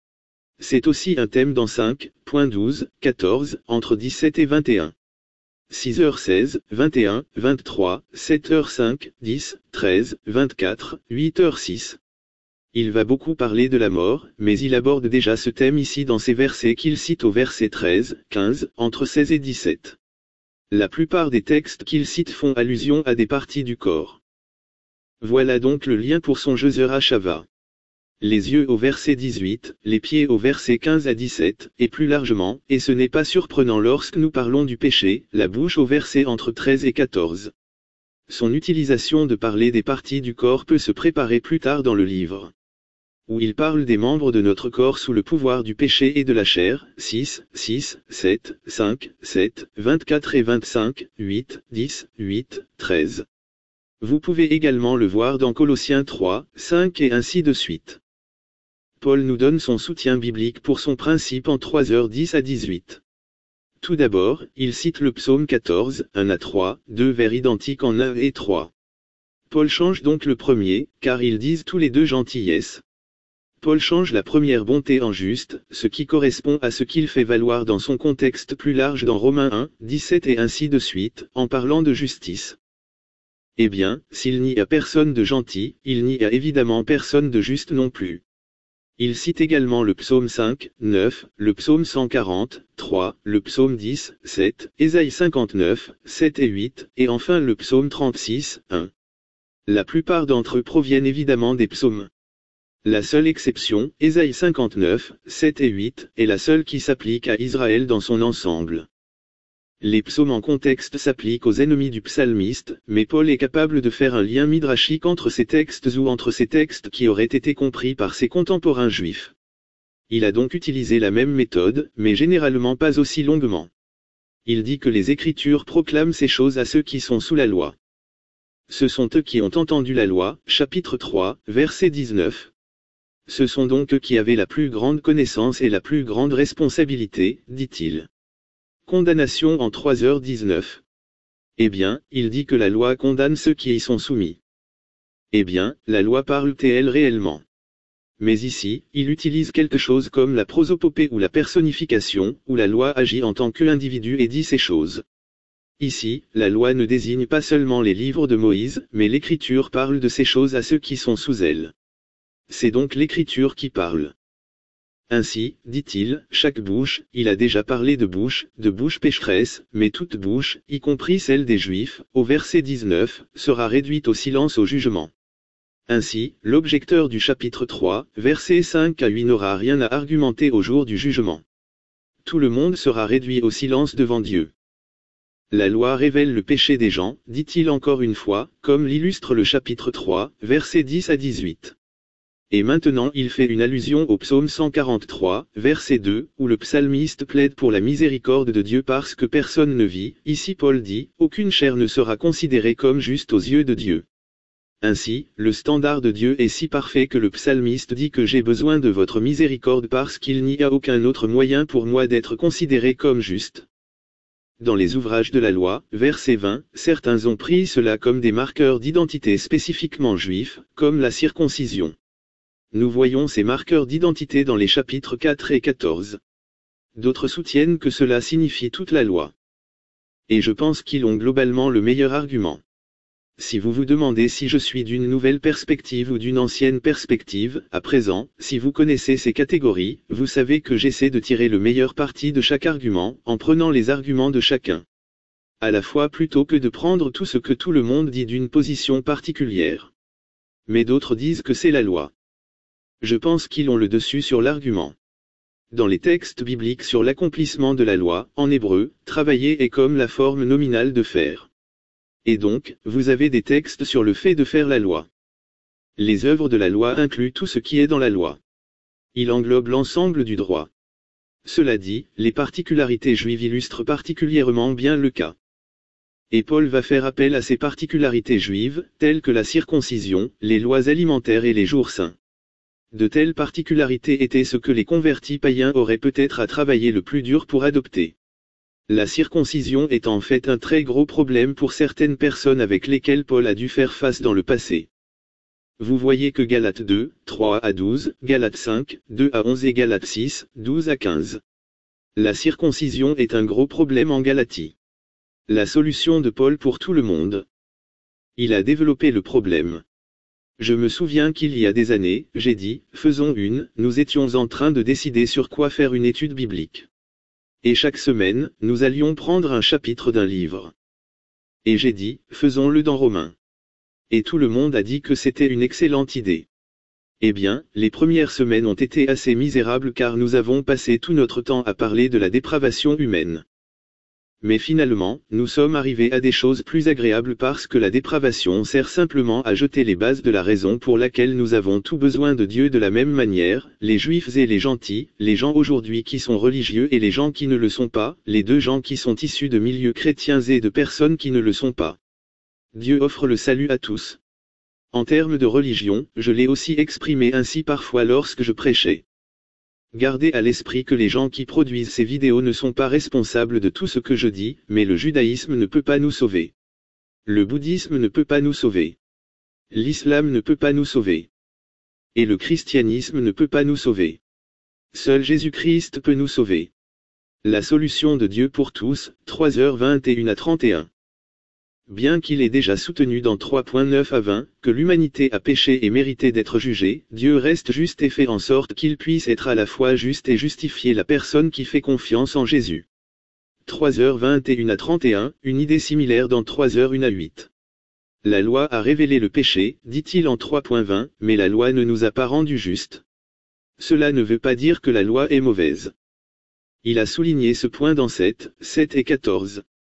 C'est aussi un thème dans 5.12, 14, entre 17 et 21. 6h16, 21, 23, 7h5, 10, 13, 24, 8h6. Il va beaucoup parler de la mort, mais il aborde déjà ce thème ici dans ces versets qu'il cite au verset 13, 15, entre 16 et 17. La plupart des textes qu'il cite font allusion à des parties du corps. Voilà donc le lien pour son Gezer Hashava. Les yeux au verset 18, les pieds au verset 15 à 17, et plus largement, et ce n'est pas surprenant lorsque nous parlons du péché, la bouche au verset entre 13 et 14. Son utilisation de parler des parties du corps peut se préparer plus tard dans le livre. Où il parle des membres de notre corps sous le pouvoir du péché et de la chair, 6, 6, 7, 5, 7, 24 et 25, 8, 10, 8, 13. Vous pouvez également le voir dans Colossiens 3, 5 et ainsi de suite. Paul nous donne son soutien biblique pour son principe en 3h10 à 18. Tout d'abord, il cite le psaume 14, 1 à 3, deux vers identiques en 1 et 3. Paul change donc le premier, car ils disent tous les deux gentillesse. Paul change la première bonté en juste, ce qui correspond à ce qu'il fait valoir dans son contexte plus large dans Romains 1, 17 et ainsi de suite, en parlant de justice. Eh bien, s'il n'y a personne de gentil, il n'y a évidemment personne de juste non plus. Il cite également le psaume 5, 9, le psaume 140, 3, le psaume 10, 7, Ésaïe 59, 7 et 8, et enfin le psaume 36, 1. La plupart d'entre eux proviennent évidemment des psaumes. La seule exception, Ésaïe 59, 7 et 8, est la seule qui s'applique à Israël dans son ensemble. Les psaumes en contexte s'appliquent aux ennemis du psalmiste, mais Paul est capable de faire un lien midrashique entre ces textes ou entre ces textes qui auraient été compris par ses contemporains juifs. Il a donc utilisé la même méthode, mais généralement pas aussi longuement. Il dit que les Écritures proclament ces choses à ceux qui sont sous la loi. Ce sont eux qui ont entendu la loi, chapitre 3, verset 19. Ce sont donc eux qui avaient la plus grande connaissance et la plus grande responsabilité, dit-il. Condamnation en 3h19. Eh bien, il dit que la loi condamne ceux qui y sont soumis. Eh bien, la loi parle-t-elle réellement? Mais ici, il utilise quelque chose comme la prosopopée ou la personnification, où la loi agit en tant qu'individu et dit ces choses. Ici, la loi ne désigne pas seulement les livres de Moïse, mais l'Écriture parle de ces choses à ceux qui sont sous elle. C'est donc l'Écriture qui parle. Ainsi, dit-il, chaque bouche, il a déjà parlé de bouche pécheresse, mais toute bouche, y compris celle des Juifs, au verset 19, sera réduite au silence au jugement. Ainsi, l'objecteur du chapitre 3, versets 5 à 8 n'aura rien à argumenter au jour du jugement. Tout le monde sera réduit au silence devant Dieu. La loi révèle le péché des gens, dit-il encore une fois, comme l'illustre le chapitre 3, versets 10 à 18. Et maintenant il fait une allusion au psaume 143, verset 2, où le psalmiste plaide pour la miséricorde de Dieu parce que personne ne vit. Ici Paul dit, aucune chair ne sera considérée comme juste aux yeux de Dieu. Ainsi, le standard de Dieu est si parfait que le psalmiste dit que j'ai besoin de votre miséricorde parce qu'il n'y a aucun autre moyen pour moi d'être considéré comme juste. Dans les ouvrages de la loi, verset 20, certains ont pris cela comme des marqueurs d'identité spécifiquement juifs, comme la circoncision. Nous voyons ces marqueurs d'identité dans les chapitres 4 et 14. D'autres soutiennent que cela signifie toute la loi. Et je pense qu'ils ont globalement le meilleur argument. Si vous vous demandez si je suis d'une nouvelle perspective ou d'une ancienne perspective, à présent, si vous connaissez ces catégories, vous savez que j'essaie de tirer le meilleur parti de chaque argument, en prenant les arguments de chacun. À la fois plutôt que de prendre tout ce que tout le monde dit d'une position particulière. Mais d'autres disent que c'est la loi. Je pense qu'ils ont le dessus sur l'argument. Dans les textes bibliques sur l'accomplissement de la loi, en hébreu, travailler est comme la forme nominale de faire. Et donc, vous avez des textes sur le fait de faire la loi. Les œuvres de la loi incluent tout ce qui est dans la loi. Il englobe l'ensemble du droit. Cela dit, les particularités juives illustrent particulièrement bien le cas. Et Paul va faire appel à ces particularités juives, telles que la circoncision, les lois alimentaires et les jours saints. De telles particularités étaient ce que les convertis païens auraient peut-être à travailler le plus dur pour adopter. La circoncision est en fait un très gros problème pour certaines personnes avec lesquelles Paul a dû faire face dans le passé. Vous voyez que Galates 2, 3 à 12, Galates 5, 2 à 11 et Galates 6, 12 à 15. La circoncision est un gros problème en Galatie. La solution de Paul pour tout le monde. Il a développé le problème. Je me souviens qu'il y a des années, j'ai dit, faisons nous étions en train de décider sur quoi faire une étude biblique. Et chaque semaine, nous allions prendre un chapitre d'un livre. Et j'ai dit, faisons-le dans Romains. Et tout le monde a dit que c'était une excellente idée. Eh bien, les premières semaines ont été assez misérables car nous avons passé tout notre temps à parler de la dépravation humaine. Mais finalement, nous sommes arrivés à des choses plus agréables parce que la dépravation sert simplement à jeter les bases de la raison pour laquelle nous avons tout besoin de Dieu de la même manière, les juifs et les gentils, les gens aujourd'hui qui sont religieux et les gens qui ne le sont pas, les deux gens qui sont issus de milieux chrétiens et de personnes qui ne le sont pas. Dieu offre le salut à tous. En termes de religion, je l'ai aussi exprimé ainsi parfois lorsque je prêchais. Gardez à l'esprit que les gens qui produisent ces vidéos ne sont pas responsables de tout ce que je dis, mais le judaïsme ne peut pas nous sauver. Le bouddhisme ne peut pas nous sauver. L'islam ne peut pas nous sauver. Et le christianisme ne peut pas nous sauver. Seul Jésus-Christ peut nous sauver. La solution de Dieu pour tous, 3h21 à 31. Bien qu'il ait déjà soutenu dans 3.9 à 20, que l'humanité a péché et mérité d'être jugée, Dieu reste juste et fait en sorte qu'il puisse être à la fois juste et justifier la personne qui fait confiance en Jésus. 3h21 à 31, une idée similaire dans 3h1 à 8. La loi a révélé le péché, dit-il en 3.20, mais la loi ne nous a pas rendus justes. Cela ne veut pas dire que la loi est mauvaise. Il a souligné ce point dans 7 et 14.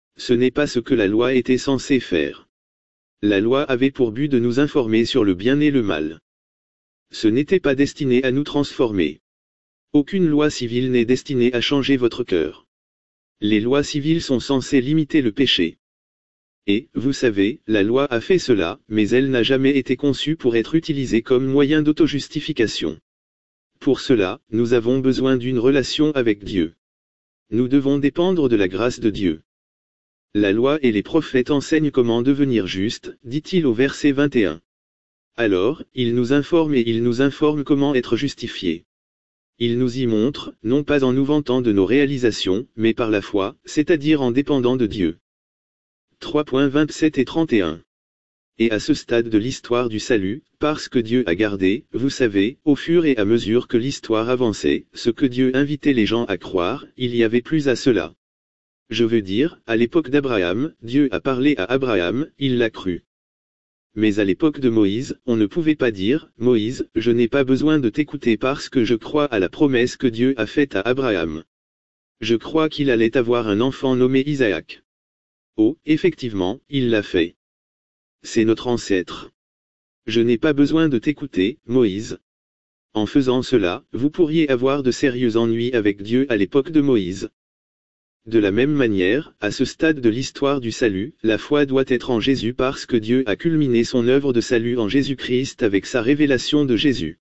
Ce n'est pas ce que la loi était censée faire. La loi avait pour but de nous informer sur le bien et le mal. Ce n'était pas destiné à nous transformer. Aucune loi civile n'est destinée à changer votre cœur. Les lois civiles sont censées limiter le péché. Et, vous savez, la loi a fait cela, mais elle n'a jamais été conçue pour être utilisée comme moyen d'autojustification. Pour cela, nous avons besoin d'une relation avec Dieu. Nous devons dépendre de la grâce de Dieu. La loi et les prophètes enseignent comment devenir juste, dit-il au verset 21. Alors, ils nous informent comment être justifiés. Ils nous y montrent, non pas en nous vantant de nos réalisations, mais par la foi, c'est-à-dire en dépendant de Dieu. 3.27 et 31. Et à ce stade de l'histoire du salut, parce que Dieu a gardé, vous savez, au fur et à mesure que l'histoire avançait, ce que Dieu invitait les gens à croire, il y avait plus à cela. Je veux dire, à l'époque d'Abraham, Dieu a parlé à Abraham, il l'a cru. Mais à l'époque de Moïse, on ne pouvait pas dire, Moïse, je n'ai pas besoin de t'écouter parce que je crois à la promesse que Dieu a faite à Abraham. Je crois qu'il allait avoir un enfant nommé Isaac. Oh, effectivement, il l'a fait. C'est notre ancêtre. Je n'ai pas besoin de t'écouter, Moïse. En faisant cela, vous pourriez avoir de sérieux ennuis avec Dieu à l'époque de Moïse. De la même manière, à ce stade de l'histoire du salut, la foi doit être en Jésus parce que Dieu a culminé son œuvre de salut en Jésus-Christ avec sa révélation de Jésus.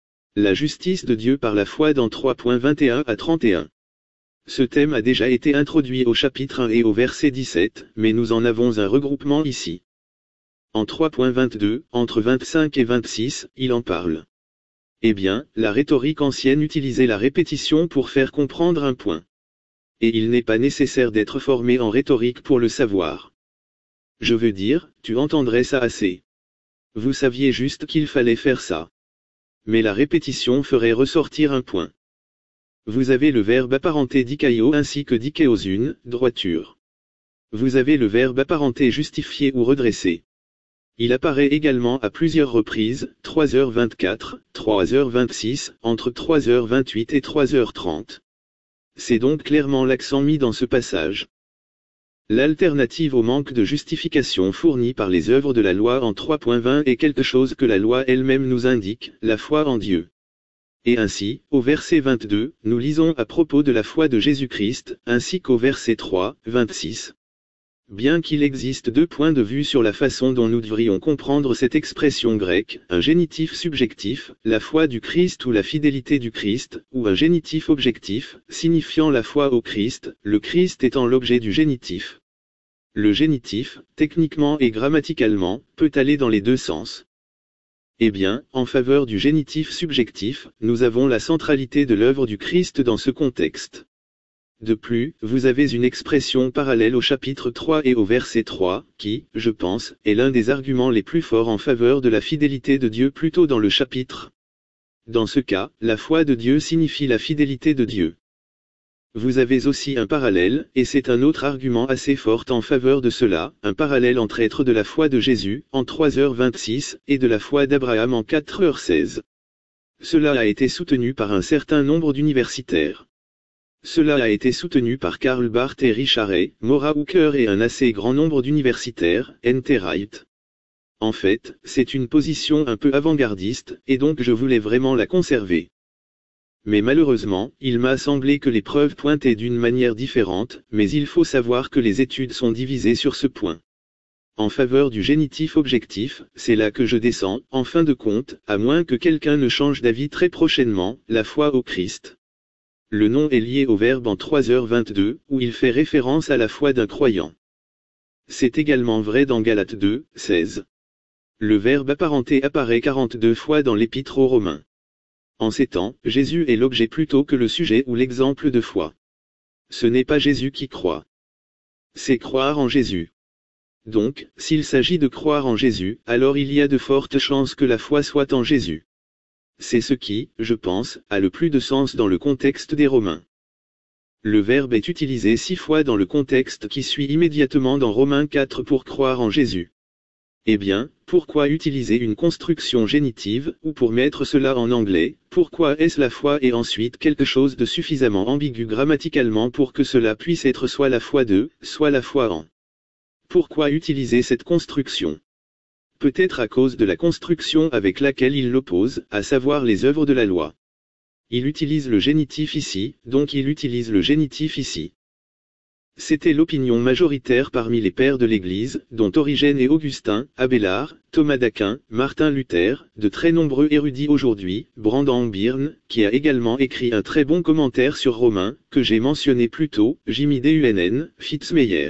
La justice de Dieu par la foi dans 3.21 à 31. Ce thème a déjà été introduit au chapitre 1 et au verset 17, mais nous en avons un regroupement ici. En 3.22, entre 25 et 26, il en parle. Eh bien, la rhétorique ancienne utilisait la répétition pour faire comprendre un point. Et il n'est pas nécessaire d'être formé en rhétorique pour le savoir. Je veux dire, tu entendrais ça assez. Vous saviez juste qu'il fallait faire ça. Mais la répétition ferait ressortir un point. Vous avez le verbe apparenté dikaio ainsi que dikaiosune, droiture. Vous avez le verbe apparenté justifier ou redresser. Il apparaît également à plusieurs reprises, 3h24, 3h26, entre 3h28 et 3h30. C'est donc clairement l'accent mis dans ce passage. L'alternative au manque de justification fourni par les œuvres de la loi en 3.20 est quelque chose que la loi elle-même nous indique, la foi en Dieu. Et ainsi, au verset 22, nous lisons à propos de la foi de Jésus-Christ, ainsi qu'au verset 3, 26. Bien qu'il existe deux points de vue sur la façon dont nous devrions comprendre cette expression grecque, un génitif subjectif, la foi du Christ ou la fidélité du Christ, ou un génitif objectif, signifiant la foi au Christ, le Christ étant l'objet du génitif. Le génitif, techniquement et grammaticalement, peut aller dans les deux sens. Eh bien, en faveur du génitif subjectif, nous avons la centralité de l'œuvre du Christ dans ce contexte. De plus, vous avez une expression parallèle au chapitre 3 et au verset 3, qui, je pense, est l'un des arguments les plus forts en faveur de la fidélité de Dieu plutôt dans le chapitre. Dans ce cas, la foi de Dieu signifie la fidélité de Dieu. Vous avez aussi un parallèle, et c'est un autre argument assez fort en faveur de cela, un parallèle entre être de la foi de Jésus, en 3h26, et de la foi d'Abraham en 4h16. Cela a été soutenu par un certain nombre d'universitaires. Cela a été soutenu par Karl Barth et Richard A. Maura Hooker et un assez grand nombre d'universitaires, N.T. Wright. En fait, c'est une position un peu avant-gardiste, et donc je voulais vraiment la conserver. Mais malheureusement, il m'a semblé que les preuves pointaient d'une manière différente, mais il faut savoir que les études sont divisées sur ce point. En faveur du génitif objectif, c'est là que je descends, en fin de compte, à moins que quelqu'un ne change d'avis très prochainement, la foi au Christ. Le nom est lié au verbe en 3h22, où il fait référence à la foi d'un croyant. C'est également vrai dans Galates 2, 16. Le verbe apparenté apparaît 42 fois dans l'épître aux Romains. En ces temps, Jésus est l'objet plutôt que le sujet ou l'exemple de foi. Ce n'est pas Jésus qui croit. C'est croire en Jésus. Donc, s'il s'agit de croire en Jésus, alors il y a de fortes chances que la foi soit en Jésus. C'est ce qui, je pense, a le plus de sens dans le contexte des Romains. Le verbe est utilisé 6 fois dans le contexte qui suit immédiatement dans Romains 4 pour croire en Jésus. Eh bien, pourquoi utiliser une construction génitive, ou pour mettre cela en anglais, pourquoi est-ce la foi et ensuite quelque chose de suffisamment ambigu grammaticalement pour que cela puisse être soit la foi de, soit la foi en. Pourquoi utiliser cette construction? Peut-être à cause de la construction avec laquelle il l'oppose, à savoir les œuvres de la loi. Il utilise le génitif ici, donc il utilise le génitif ici. C'était l'opinion majoritaire parmi les pères de l'Église, dont Origène et Augustin, Abélard, Thomas d'Aquin, Martin Luther, de très nombreux érudits aujourd'hui, Brandon Byrne, qui a également écrit un très bon commentaire sur Romains, que j'ai mentionné plus tôt, Jimmy Dunn, Fitzmeyer,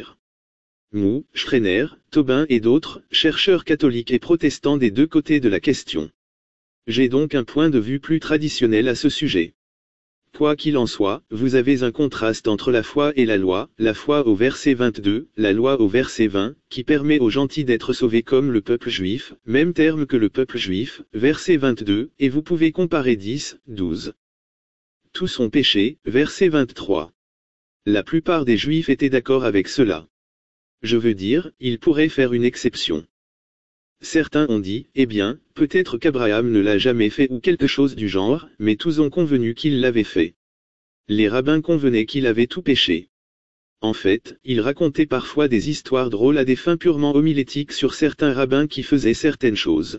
Mou, Schreiner, Tobin et d'autres, chercheurs catholiques et protestants des deux côtés de la question. J'ai donc un point de vue plus traditionnel à ce sujet. Quoi qu'il en soit, vous avez un contraste entre la foi et la loi, la foi au verset 22, la loi au verset 20, qui permet aux gentils d'être sauvés comme le peuple juif, même terme que le peuple juif, verset 22, et vous pouvez comparer 10, 12. Tous sont péchés, verset 23. La plupart des juifs étaient d'accord avec cela. Je veux dire, ils pourraient faire une exception. Certains ont dit, eh bien, peut-être qu'Abraham ne l'a jamais fait ou quelque chose du genre, mais tous ont convenu qu'il l'avait fait. Les rabbins convenaient qu'il avait tout péché. En fait, ils racontaient parfois des histoires drôles à des fins purement homilétiques sur certains rabbins qui faisaient certaines choses.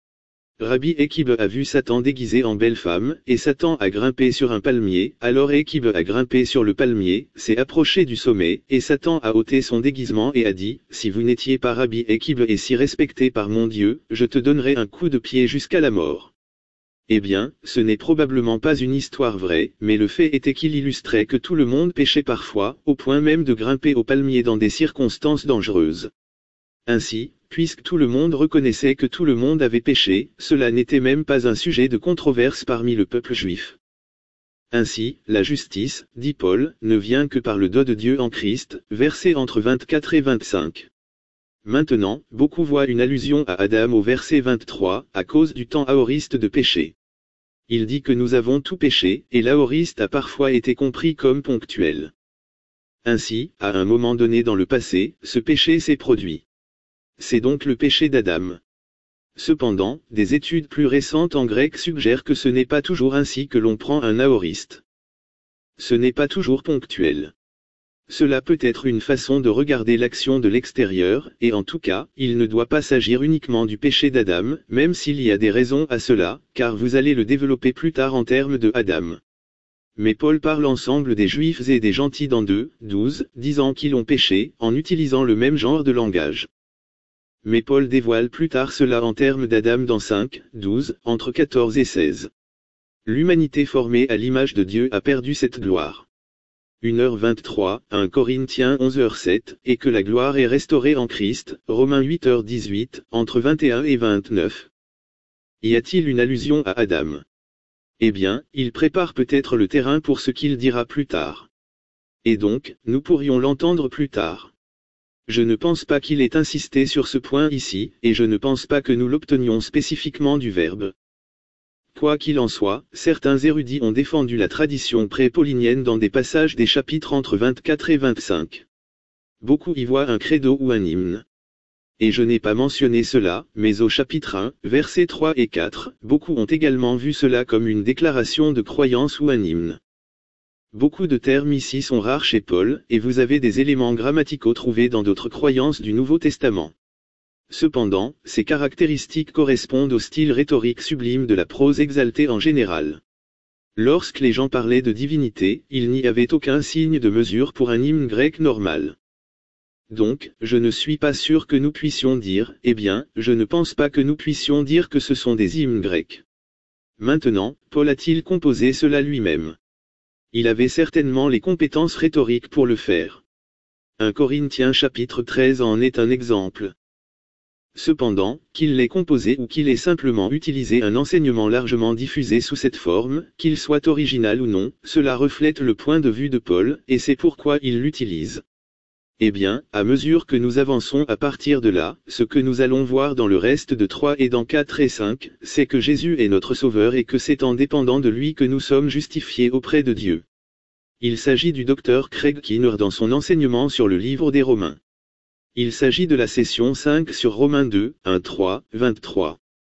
Rabbi Ekib a vu Satan déguisé en belle femme, et Satan a grimpé sur un palmier, alors Ekib a grimpé sur le palmier, s'est approché du sommet, et Satan a ôté son déguisement et a dit, si vous n'étiez pas Rabbi Ekib et si respecté par mon Dieu, je te donnerai un coup de pied jusqu'à la mort. Eh bien, ce n'est probablement pas une histoire vraie, mais le fait était qu'il illustrait que tout le monde péchait parfois, au point même de grimper au palmier dans des circonstances dangereuses. Ainsi, puisque tout le monde reconnaissait que tout le monde avait péché, cela n'était même pas un sujet de controverse parmi le peuple juif. Ainsi, la justice, dit Paul, ne vient que par le don de Dieu en Christ, versets entre 24 et 25. Maintenant, beaucoup voient une allusion à Adam au verset 23, à cause du temps aoriste de péché. Il dit que nous avons tout péché, et l'aoriste a parfois été compris comme ponctuel. Ainsi, à un moment donné dans le passé, ce péché s'est produit. C'est donc le péché d'Adam. Cependant, des études plus récentes en grec suggèrent que ce n'est pas toujours ainsi que l'on prend un aoriste. Ce n'est pas toujours ponctuel. Cela peut être une façon de regarder l'action de l'extérieur, et en tout cas, il ne doit pas s'agir uniquement du péché d'Adam, même s'il y a des raisons à cela, car vous allez le développer plus tard en termes de Adam. Mais Paul parle ensemble des Juifs et des gentils dans 2, 12, disant qu'ils ont péché, en utilisant le même genre de langage. Mais Paul dévoile plus tard cela en termes d'Adam dans 5, 12, entre 14 et 16. L'humanité formée à l'image de Dieu a perdu cette gloire. 1h23, 1 Corinthiens 11h7, et que la gloire est restaurée en Christ, Romains 8h18, entre 21 et 29. Y a-t-il une allusion à Adam? Eh bien, il prépare peut-être le terrain pour ce qu'il dira plus tard. Et donc, nous pourrions l'entendre plus tard. Je ne pense pas qu'il ait insisté sur ce point ici, et je ne pense pas que nous l'obtenions spécifiquement du verbe. Quoi qu'il en soit, certains érudits ont défendu la tradition pré-paulinienne dans des passages des chapitres entre 24 et 25. Beaucoup y voient un credo ou un hymne. Et je n'ai pas mentionné cela, mais au chapitre 1, versets 3 et 4, beaucoup ont également vu cela comme une déclaration de croyance ou un hymne. Beaucoup de termes ici sont rares chez Paul, et vous avez des éléments grammaticaux trouvés dans d'autres croyances du Nouveau Testament. Cependant, ces caractéristiques correspondent au style rhétorique sublime de la prose exaltée en général. Lorsque les gens parlaient de divinité, il n'y avait aucun signe de mesure pour un hymne grec normal. Donc, je ne suis pas sûr que nous puissions dire, eh bien, je ne pense pas que nous puissions dire que ce sont des hymnes grecs. Maintenant, Paul a-t-il composé cela lui-même? Il avait certainement les compétences rhétoriques pour le faire. 1 Corinthiens chapitre 13 en est un exemple. Cependant, qu'il l'ait composé ou qu'il ait simplement utilisé un enseignement largement diffusé sous cette forme, qu'il soit original ou non, cela reflète le point de vue de Paul, et c'est pourquoi il l'utilise. Eh bien, à mesure que nous avançons à partir de là, ce que nous allons voir dans le reste de 3 et dans 4 et 5, c'est que Jésus est notre Sauveur et que c'est en dépendant de lui que nous sommes justifiés auprès de Dieu. Il s'agit du Dr. Craig Keener dans son enseignement sur le livre des Romains. Il s'agit de la session 5 sur Romains 2, 1-3, 23.